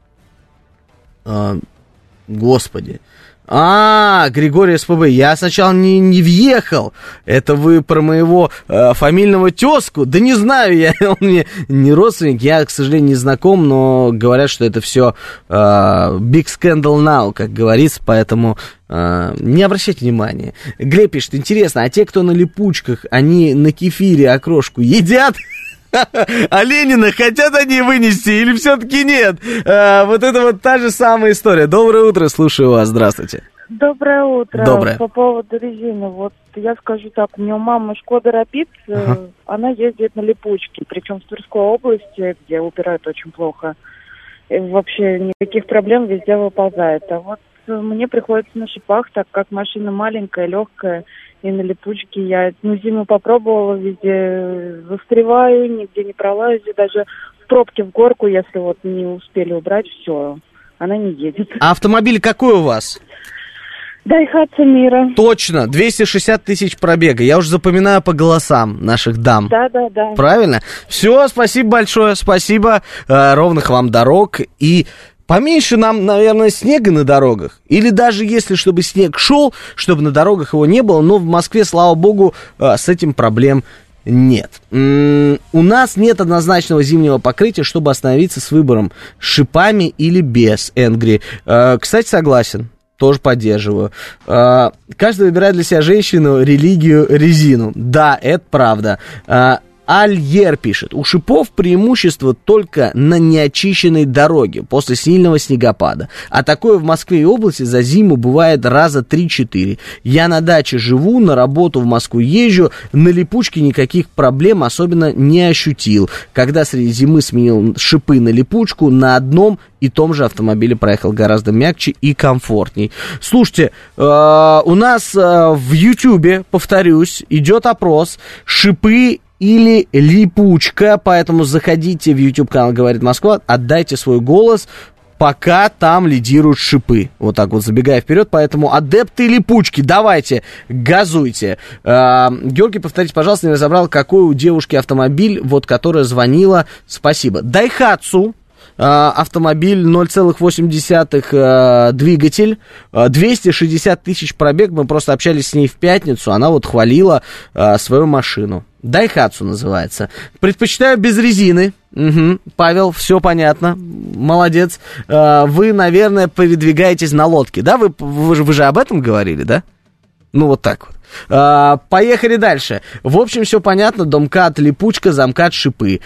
Господи. Григорий СПБ, я сначала не въехал. Это вы про моего фамильного тезку? Да не знаю я, он мне не родственник, я, к сожалению, не знаком, но говорят, что это все big scandal now, как говорится, поэтому не обращайте внимания. Глеб пишет, интересно, а те, кто на липучках, они на кефире окрошку едят? А Ленина хотят они вынести или все-таки нет? Вот это вот та же самая история. Доброе утро, слушаю вас, здравствуйте. Доброе утро. Доброе. По поводу резины, вот я скажу так, у меня у мамы Шкода Рапид, она ездит на липучке, причем в Тверской области, где убирают очень плохо. И вообще никаких проблем, везде выползает. А вот мне приходится на шипах, так как машина маленькая, легкая, и на липучке я зиму попробовала, везде застреваю, нигде не пролазю, даже в пробке в горку, если вот не успели убрать, все, она не едет. А автомобиль какой у вас? Дайхатсу Мира. Точно, 260 тысяч пробега. Я уже запоминаю по голосам наших дам. Да. Правильно? Все, спасибо большое, спасибо. Ровных вам дорог. И поменьше нам, наверное, снега на дорогах. Или даже если, чтобы снег шел, чтобы на дорогах его не было. Но в Москве, слава богу, с этим проблем нет. У нас нет однозначного зимнего покрытия, чтобы остановиться с выбором шипами или без, Энгри. Кстати, согласен. Тоже поддерживаю. Каждый выбирает для себя женщину, религию, резину. Да, это правда. Альер пишет, у шипов преимущество только на неочищенной дороге после сильного снегопада. А такое в Москве и области за зиму бывает раза 3-4. Я на даче живу, на работу в Москву езжу, на липучке никаких проблем особенно не ощутил. Когда среди зимы сменил шипы на липучку, на одном и том же автомобиле проехал гораздо мягче и комфортней. Слушайте, у нас в Ютьюбе, повторюсь, идет опрос шипы или липучка, поэтому заходите в YouTube-канал «Говорит Москва», отдайте свой голос, пока там лидируют шипы. Вот так вот, забегая вперед, поэтому адепты липучки, давайте, газуйте. Георгий, повторите, пожалуйста, не разобрал, какой у девушки автомобиль, вот, которая звонила, спасибо. Дайхатсу. Автомобиль 0,8 двигатель, 260 тысяч пробег, мы просто общались с ней в пятницу, она вот хвалила свою машину. Дайхатсу называется. Предпочитаю без резины. Угу. Павел, все понятно, молодец. Вы, наверное, передвигаетесь на лодке, да? Вы же об этом говорили, да? Ну, вот так вот. Поехали дальше. В общем, все понятно, домкат, липучка, замкат, шипы.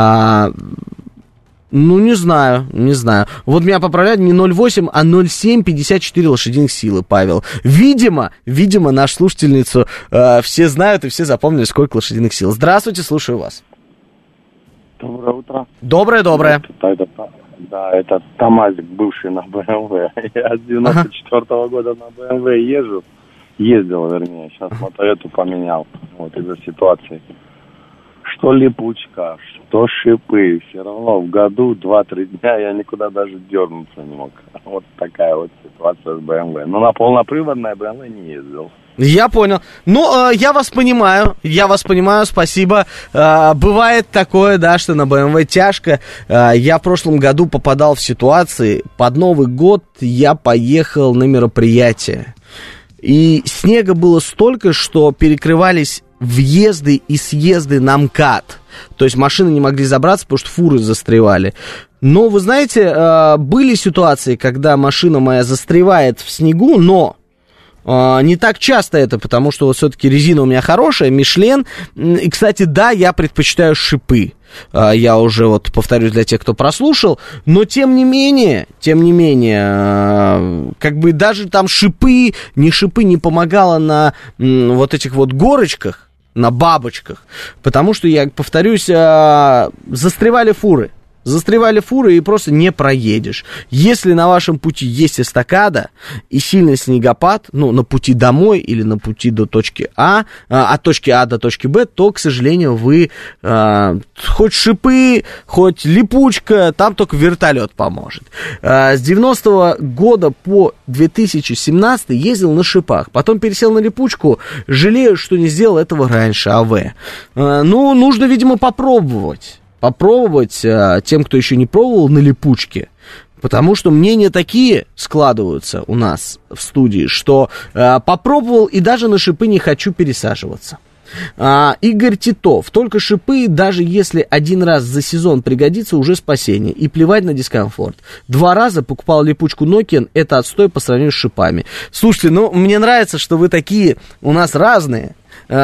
Ну, не знаю. Вот меня поправляют не 0,8, а 0,7, 54 лошадиных силы, Павел. Видимо, нашу слушательницу все знают и все запомнили, сколько лошадиных сил. Здравствуйте, слушаю вас. Доброе утро. Доброе. Да, это ТамАЗик, бывший на БМВ. Я с 94-го года на БМВ ездил, сейчас мотоэту поменял, вот из-за ситуации. Что липучка, что шипы, все равно в году 2-3 дня я никуда даже дернуться не мог. Вот такая вот ситуация с БМВ. Но на полноприводной БМВ не ездил. Я понял. Ну, я вас понимаю, спасибо. Бывает такое, да, что на БМВ тяжко. Я в прошлом году попадал в ситуации, под Новый год я поехал на мероприятие. И снега было столько, что перекрывались въезды и съезды на МКАД. То есть машины не могли забраться, потому что фуры застревали. Но, вы знаете, были ситуации, когда машина моя застревает в снегу, но не так часто это, потому что вот все-таки резина у меня хорошая, Мишлен. И, кстати, да, я предпочитаю шипы. Я уже вот повторюсь для тех, кто прослушал. Но тем не менее, как бы даже там шипы не помогало на вот этих вот горочках, на бабочках. Потому что, я повторюсь, застревали фуры и просто не проедешь. Если на вашем пути есть эстакада и сильный снегопад, ну, на пути домой или на пути до точки А, от точки А до точки Б, то, к сожалению, вы хоть шипы, хоть липучка, там только вертолет поможет. С 90-го года по 2017 ездил на шипах, потом пересел на липучку, жалею, что не сделал этого раньше, Ну, нужно, видимо, попробовать тем, кто еще не пробовал на липучке, потому что мнения такие складываются у нас в студии, что попробовал и даже на шипы не хочу пересаживаться. Игорь Титов, только шипы, даже если один раз за сезон пригодится, уже спасение, и плевать на дискомфорт. 2 раза покупал липучку Nokian, это отстой по сравнению с шипами. Слушайте, мне нравится, что вы такие у нас разные.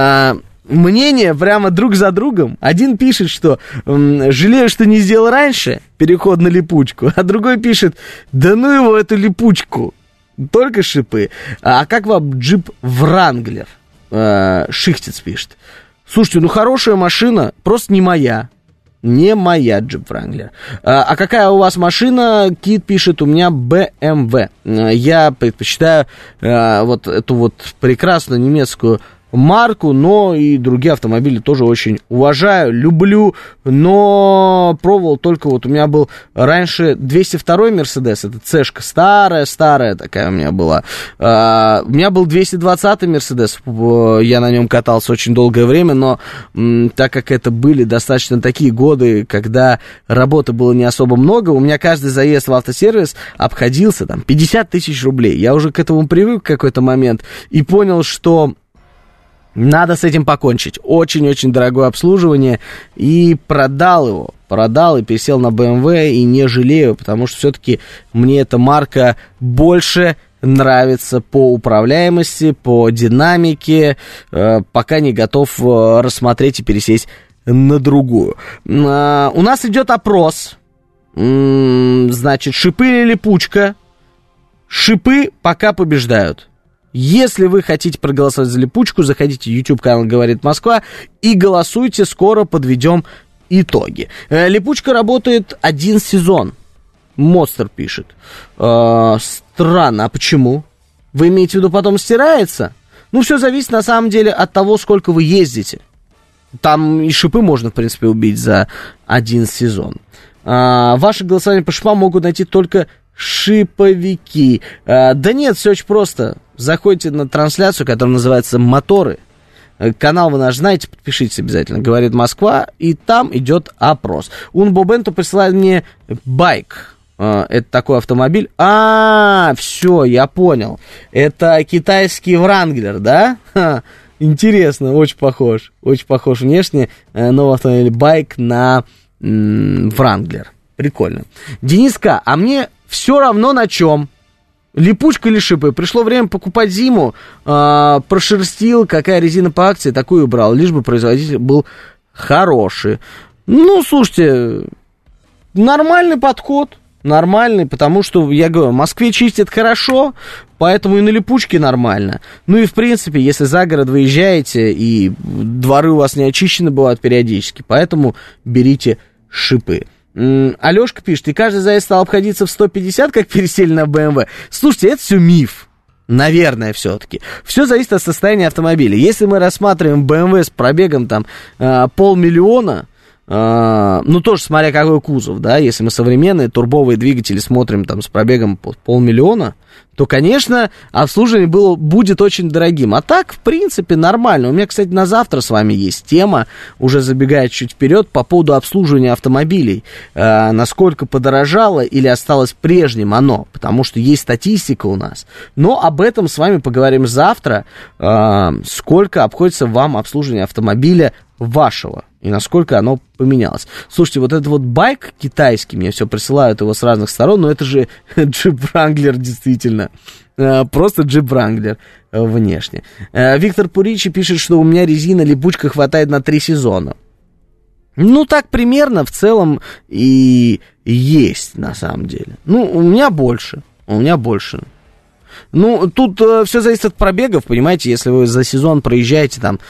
Мнения прямо друг за другом. Один пишет, что жалею, что не сделал раньше переход на липучку, а другой пишет, да ну его, эту липучку, только шипы. А как вам джип Wrangler? Шихтец пишет. Слушайте, хорошая машина, просто не моя. Не моя джип Wrangler. А какая у вас машина? Кит пишет, у меня BMW. Я предпочитаю вот эту вот прекрасную немецкую марку, но и другие автомобили тоже очень уважаю, люблю, но пробовал только вот у меня был раньше 202-й Мерседес, это цешка, старая такая у меня была. У меня был 220-й Мерседес, я на нем катался очень долгое время, но так как это были достаточно такие годы, когда работы было не особо много, у меня каждый заезд в автосервис обходился там 50 тысяч рублей. Я уже к этому привык в какой-то момент и понял, что Надо с этим покончить. Очень-очень дорогое обслуживание. И продал и пересел на BMW, и не жалею, потому что все-таки мне эта марка больше нравится по управляемости, по динамике. Пока не готов рассмотреть и пересесть на другую. У нас идет опрос. Значит, шипы или липучка? Шипы пока побеждают. Если вы хотите проголосовать за липучку, заходите в YouTube-канал «Говорит Москва» и голосуйте, скоро подведем итоги. Липучка работает 1 сезон. Монстр пишет. Странно, а почему? Вы имеете в виду, потом стирается? Ну, все зависит, на самом деле, от того, сколько вы ездите. Там и шипы можно, в принципе, убить за 1 сезон. Ваши голосования по шипам могут найти только шиповики. Да нет, все очень просто. Заходите на трансляцию, которая называется «Моторы». Канал вы наш знаете, подпишитесь обязательно. «Говорит Москва», и там идет опрос. Унбо Бенто присылает мне байк. Это такой автомобиль. Все, я понял. Это китайский Вранглер, да? Интересно, очень похож. Очень похож внешне. Новый автомобиль байк на Вранглер. Прикольно. Дениска, а мне все равно на чем. Липучка или шипы? Пришло время покупать зиму. Прошерстил, какая резина по акции, такую брал. Лишь бы производитель был хороший. Ну, слушайте, нормальный подход. Нормальный, потому что, я говорю, в Москве чистят хорошо, поэтому и на липучке нормально. Ну и, в принципе, если за город выезжаете, и дворы у вас не очищены бывают периодически, поэтому берите шипы. Алешка пишет, и каждый заезд стал обходиться в 150, как пересели на BMW. Слушайте, это все миф. Наверное, все-таки. Все зависит от состояния автомобиля. Если мы рассматриваем BMW с пробегом там 500 000, ну, тоже смотря какой кузов, да, если мы современные турбовые двигатели смотрим там с пробегом 500 000, то, конечно, обслуживание будет очень дорогим. А так, в принципе, нормально. У меня, кстати, на завтра с вами есть тема, уже забегая чуть вперед, по поводу обслуживания автомобилей. Насколько подорожало или осталось прежним оно, потому что есть статистика у нас. Но об этом с вами поговорим завтра, сколько обходится вам обслуживание автомобиля вашего и насколько оно поменялось. Слушайте, вот этот вот байк китайский, мне все присылают его с разных сторон, но это же Jeep Wrangler действительно. Просто Jeep Wrangler внешне. Виктор Пуричи пишет, что у меня резина липучка хватает на 3 сезона. Ну, так примерно в целом и есть на самом деле. Ну, у меня больше. Ну, тут все зависит от пробегов, понимаете, если вы за сезон проезжаете там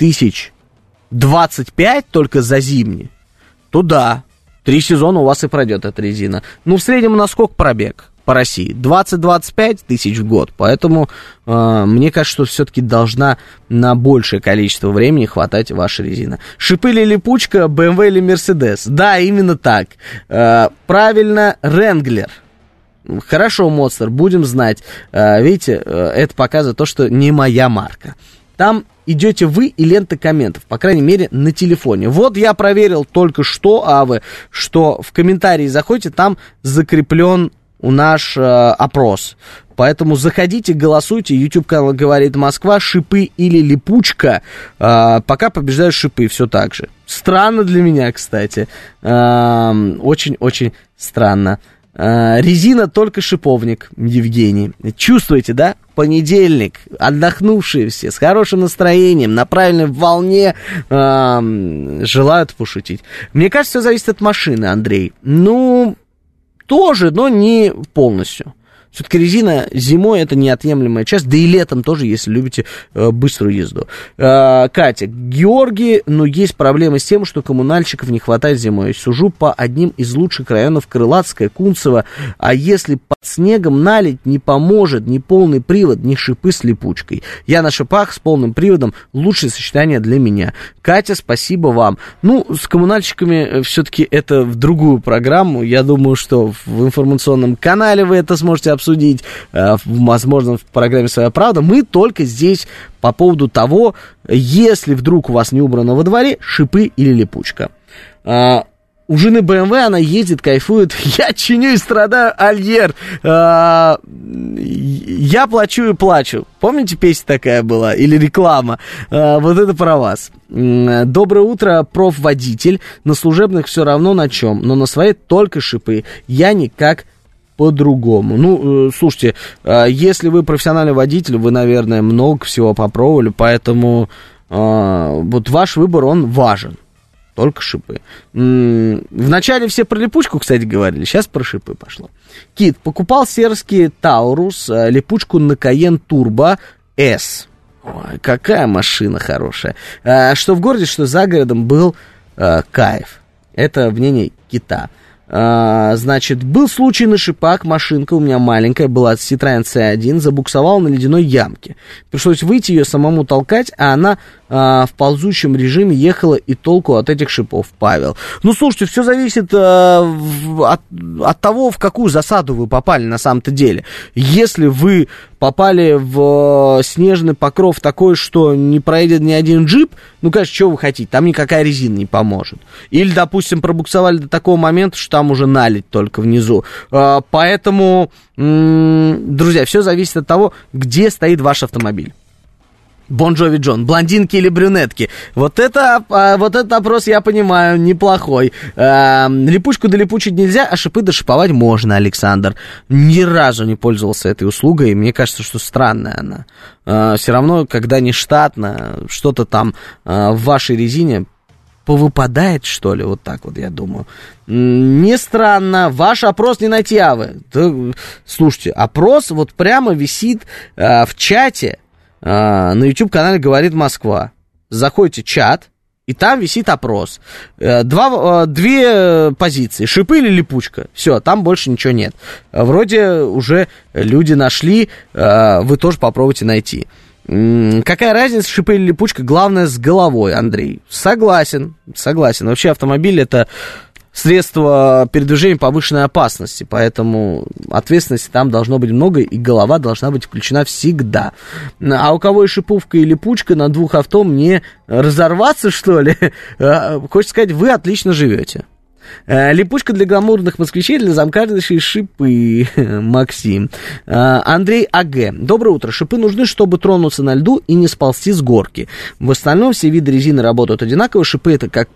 1025 только за зимний, то да, 3 сезона у вас и пройдет эта резина. Ну, в среднем на сколько пробег по России? 20-25 тысяч в год. Поэтому мне кажется, что все-таки должна на большее количество времени хватать ваша резина. Шипы или липучка, BMW или Mercedes? Да, именно так. Правильно, Wrangler. Хорошо, Монстр, будем знать. Видите, это показывает то, что не моя марка. Там идете вы и лента комментов, по крайней мере, на телефоне. Вот я проверил только что, что в комментарии заходите, там закреплен наш опрос. Поэтому заходите, голосуйте. YouTube-канал «Говорит Москва», шипы или липучка. Пока побеждают шипы, все так же. Странно для меня, кстати. Очень-очень странно. Резина только шиповник, Евгений. Чувствуете, да? Понедельник, отдохнувшие все, с хорошим настроением, на правильной волне, желают пошутить. Мне кажется, все зависит от машины, Андрей. Ну, тоже, но не полностью. Все-таки резина зимой это неотъемлемая часть, да и летом тоже, если любите быструю езду. Катя, Георгий, но есть проблемы с тем, что коммунальщиков не хватает зимой. Я сужу по одним из лучших районов Крылатская, Кунцево, а если под снегом налить, не поможет ни полный привод, ни шипы с липучкой. Я на шипах с полным приводом, лучшее сочетание для меня. Катя, спасибо вам. Ну, с коммунальщиками все-таки это в другую программу. Я думаю, что в информационном канале вы это сможете обсудить, возможно, в программе «Своя правда». Мы только здесь по поводу того, если вдруг у вас не убрано во дворе, шипы или липучка. У жены BMW она ездит, кайфует. Я чиню и страдаю, Альер. Я плачу и плачу. Помните, песня такая была? Или реклама? Вот это про вас. Доброе утро, профводитель. На служебных все равно на чем, но на своей только шипы. Я никак по-другому. Ну, слушайте, если вы профессиональный водитель, вы, наверное, много всего попробовали, поэтому вот ваш выбор, он важен. Только шипы. Вначале все про липучку, кстати, говорили, сейчас про шипы пошло. Кит, покупал сербский Таурус, липучку на Cayenne Turbo S. Ой, какая машина хорошая. Что в городе, что за городом был кайф. Это мнение Кита. Значит, был случай на шипах, машинка у меня маленькая, была Citroёn C1, забуксовала на ледяной ямке. Пришлось выйти ее самому толкать, а она в ползущем режиме ехала, и толку от этих шипов, Павел. Ну, слушайте, все зависит от того, в какую засаду вы попали на самом-то деле. Если вы попали в снежный покров такой, что не проедет ни один джип, ну, конечно, что вы хотите, там никакая резина не поможет. Или, допустим, пробуксовали до такого момента, что там уже наледь только внизу. Поэтому, друзья, все зависит от того, где стоит ваш автомобиль. Бон Джови Джон, блондинки или брюнетки? Вот этот опрос, я понимаю, неплохой. Липучку долипучить нельзя, а шипы дошиповать можно, Александр. Ни разу не пользовался этой услугой, и мне кажется, что странная она. Все равно, когда не штатно, что-то там в вашей резине повыпадает, что ли, вот так вот, я думаю. Не странно, ваш опрос не найти, а вы. Слушайте, опрос вот прямо висит в чате. На YouTube-канале «Говорит Москва». Заходите в чат, и там висит опрос. Две позиции, шипы или липучка. Все, там больше ничего нет. Вроде уже люди нашли, вы тоже попробуйте найти. Какая разница, шипы или липучка, главное с головой, Андрей. Согласен. Вообще автомобиль это средство передвижения повышенной опасности, поэтому ответственности там должно быть много, и голова должна быть включена всегда. А у кого и шиповка, и липучка на двух авто, мне разорваться, что ли? Хочется сказать, вы отлично живете. Липучка для гламурных москвичей, для замкадышей шипы, Максим. Андрей А.Г. Доброе утро. Шипы нужны, чтобы тронуться на льду и не сползти с горки. В остальном все виды резины работают одинаково. Шипы это как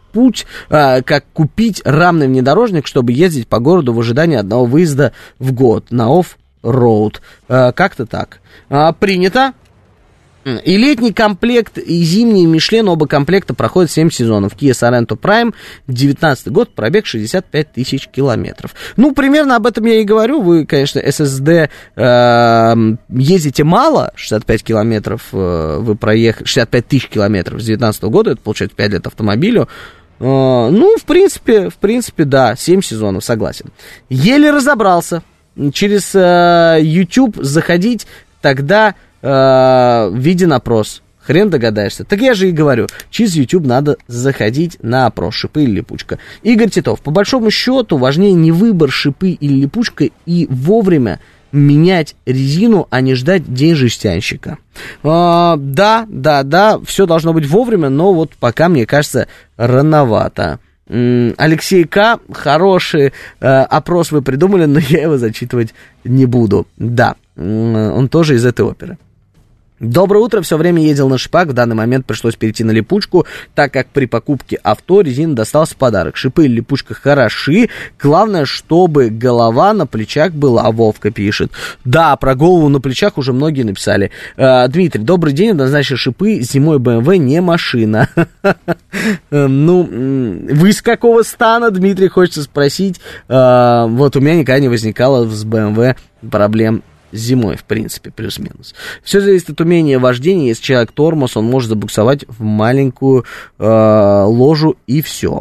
купить рамный внедорожник, чтобы ездить по городу в ожидании одного выезда в год на офф-роуд. Как-то так. Принято. И летний комплект, и зимний Мишлен, оба комплекта проходят 7 сезонов. Kia Sorento Prime, 19 год, пробег 65 тысяч километров. Ну, примерно об этом я и говорю. Вы, конечно, SSD ездите мало, 65 километров вы проехали, 65 тысяч километров с 19 года, это получается 5 лет автомобилю. Ну, в принципе, да, 7 сезонов, согласен. Еле разобрался. Через YouTube заходить, тогда виден опрос. Хрен догадаешься. Так я же и говорю, через YouTube надо заходить на опрос, шипы или липучка. Игорь Титов, по большому счету, важнее не выбор, шипы или липучка, и вовремя менять резину, а не ждать день жестянщика. Да, все должно быть вовремя, но вот пока, мне кажется, рановато. Алексей К. Хороший опрос вы придумали, но я его зачитывать не буду. Да, он тоже из этой оперы. Доброе утро, все время ездил на шипах, в данный момент пришлось перейти на липучку, так как при покупке авто резина досталась в подарок. Шипы или липучка хороши, главное, чтобы голова на плечах была, Вовка пишет. Да, про голову на плечах уже многие написали. Дмитрий, добрый день, однозначно шипы, зимой BMW не машина. Ну, вы из какого стана, Дмитрий, хочется спросить. Вот у меня никогда не возникало с BMW проблем зимой, в принципе, плюс-минус. Все зависит от умения вождения. Если человек тормоз, он может забуксовать в маленькую ложу, и все.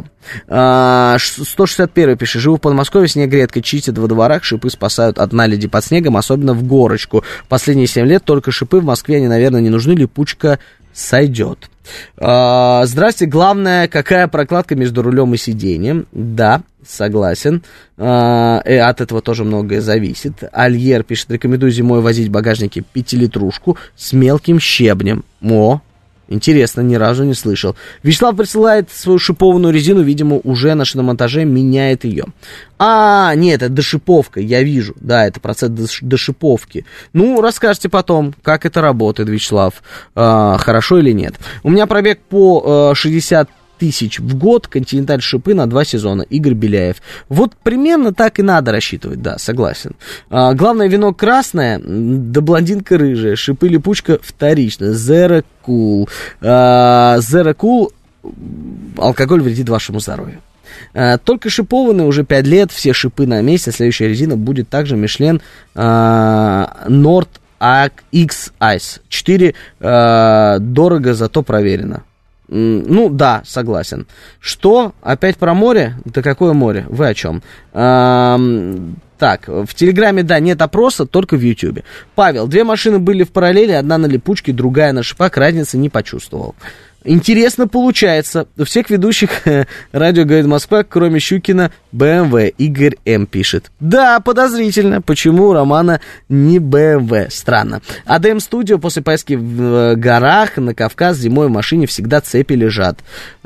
161 пишет. Живу в Подмосковье, снег редко чистят во дворах, шипы спасают от наледи под снегом, особенно в горочку. Последние 7 лет только шипы, в Москве они, наверное, не нужны, липучка сойдет. Здрасте, главное, какая прокладка между рулем и сиденьем? Да, согласен. От этого тоже многое зависит. Альер пишет, рекомендую зимой возить в багажнике 5-литрушку с мелким щебнем. Интересно, ни разу не слышал. Вячеслав присылает свою шипованную резину, видимо, уже на шиномонтаже меняет ее. Нет, это дошиповка, я вижу. Да, это процесс дошиповки. Ну, расскажете потом, как это работает, Вячеслав, хорошо или нет. У меня пробег по 60 тысяч в год, континенталь шипы на 2 сезона. Игорь Беляев. Вот примерно так и надо рассчитывать, да, согласен. Главное, вино красное, да блондинка рыжая, шипы липучка вторично. Zero Cool. Zero Cool, алкоголь вредит вашему здоровью. Только шипованные уже 5 лет, все шипы на месте. Следующая резина будет также Michelin Nord X Ice. 4 дорого, зато проверено. Ну, да, согласен. Что? Опять про море? Да какое море? Вы о чем? Так, в Телеграме, да, нет опроса, только в Ютьюбе. Павел, 2 машины были в параллели, одна на липучке, другая на шипах, разницы не почувствовал. Интересно получается. У всех ведущих радио «Говорит Москва», кроме Щукина, BMW. Игорь М. пишет. Да, подозрительно. Почему у Романа не BMW? Странно. АДМ Студио после поездки в горах на Кавказ зимой в машине всегда цепи лежат.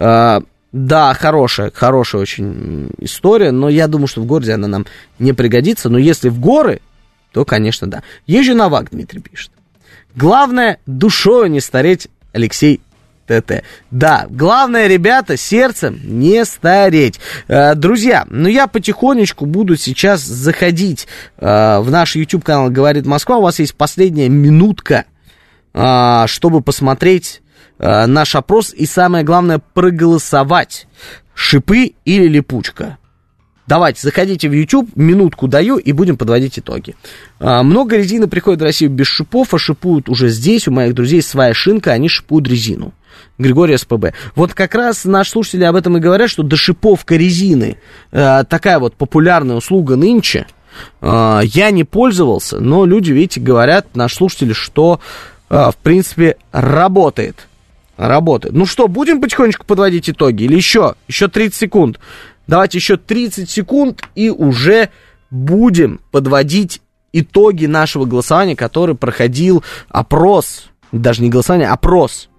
Да, хорошая очень история, но я думаю, что в городе она нам не пригодится. Но если в горы, то, конечно, да. Езжу на ВАГ, Дмитрий пишет. Главное, душой не стареть, Алексей ТТ. Да, главное, ребята, сердцем не стареть. Друзья, я потихонечку буду сейчас заходить в наш YouTube-канал «Говорит Москва». У вас есть последняя минутка, чтобы посмотреть наш опрос и, самое главное, проголосовать. Шипы или липучка? Давайте, заходите в YouTube, минутку даю, и будем подводить итоги. Много резины приходит в Россию без шипов, а шипуют уже здесь. У моих друзей своя шинка, они шипуют резину. Григорий СПБ. Вот как раз наши слушатели об этом и говорят, что дошиповка резины, такая вот популярная услуга нынче. Я не пользовался, но люди, видите, говорят, наши слушатели, что, в принципе, работает. Ну что, будем потихонечку подводить итоги? Или еще 30 секунд? Давайте еще 30 секунд и уже будем подводить итоги нашего голосования, который проходил опрос, даже не голосование, опрос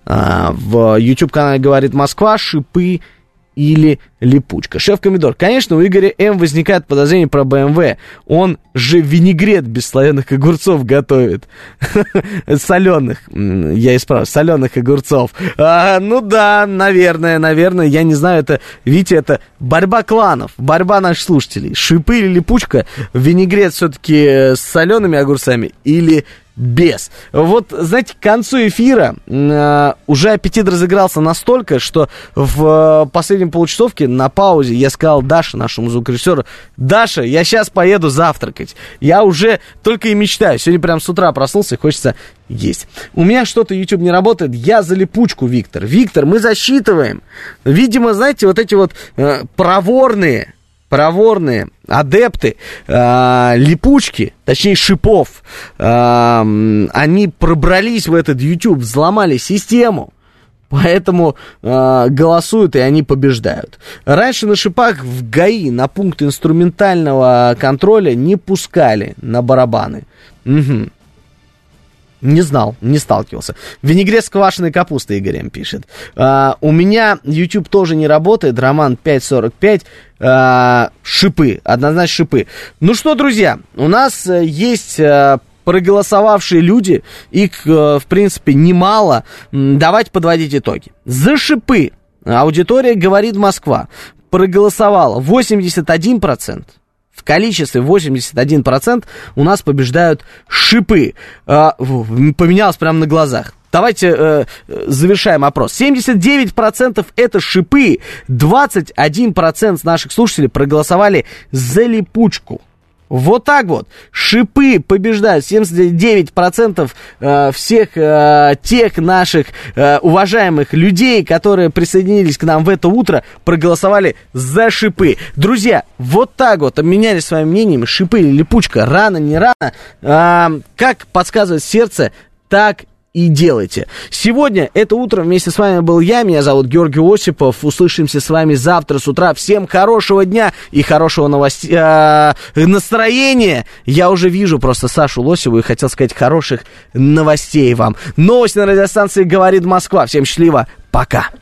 в YouTube-канале «Говорит Москва», шипы или липучка. Шеф-комедор. Конечно, у Игоря М. возникает подозрение про BMW. Он же винегрет без слоеных огурцов готовит. Соленых. Я исправлю. Соленых огурцов. Ну да, наверное. Я не знаю, это, видите, это борьба кланов. Борьба наших слушателей. Шипы или липучка? Винегрет все-таки с солеными огурцами или без. Вот, знаете, к концу эфира уже аппетит разыгрался настолько, что в последнем получасовке на паузе я сказал Даше, нашему звукорежиссеру: Даша, я сейчас поеду завтракать. Я уже только и мечтаю. Сегодня прям с утра проснулся и хочется есть. У меня что-то YouTube не работает. Я за липучку, Виктор. Виктор, мы засчитываем. Видимо, знаете, вот эти вот проворные адепты липучки, точнее шипов, они пробрались в этот YouTube, взломали систему, поэтому голосуют и они побеждают. Раньше на шипах в ГАИ на пункт инструментального контроля не пускали на барабаны. Угу. Не знал, не сталкивался. Винегрет с квашеной капустой, Игорь М. пишет. У меня YouTube тоже не работает. Роман 545. Шипы, однозначно шипы. Ну что, друзья, у нас есть проголосовавшие люди. Их, в принципе, немало. Давайте подводить итоги. За шипы аудитория «Говорит Москва» проголосовала 81%. В количестве 81% у нас побеждают шипы. Поменялось прямо на глазах. Давайте завершаем опрос. 79% это шипы, 21% наших слушателей проголосовали за липучку. Вот так вот. Шипы побеждают. 79% всех тех наших уважаемых людей, которые присоединились к нам в это утро, проголосовали за шипы. Друзья, вот так вот обменялись своими мнениями. Шипы или липучка, рано, не рано. Как подсказывает сердце, так и делайте. Сегодня это утро вместе с вами был я. Меня зовут Георгий Осипов. Услышимся с вами завтра с утра. Всем хорошего дня и хорошего настроения. Я уже вижу просто Сашу Лосеву и хотел сказать хороших новостей вам. Новости на радиостанции «Говорит Москва». Всем счастливо. Пока.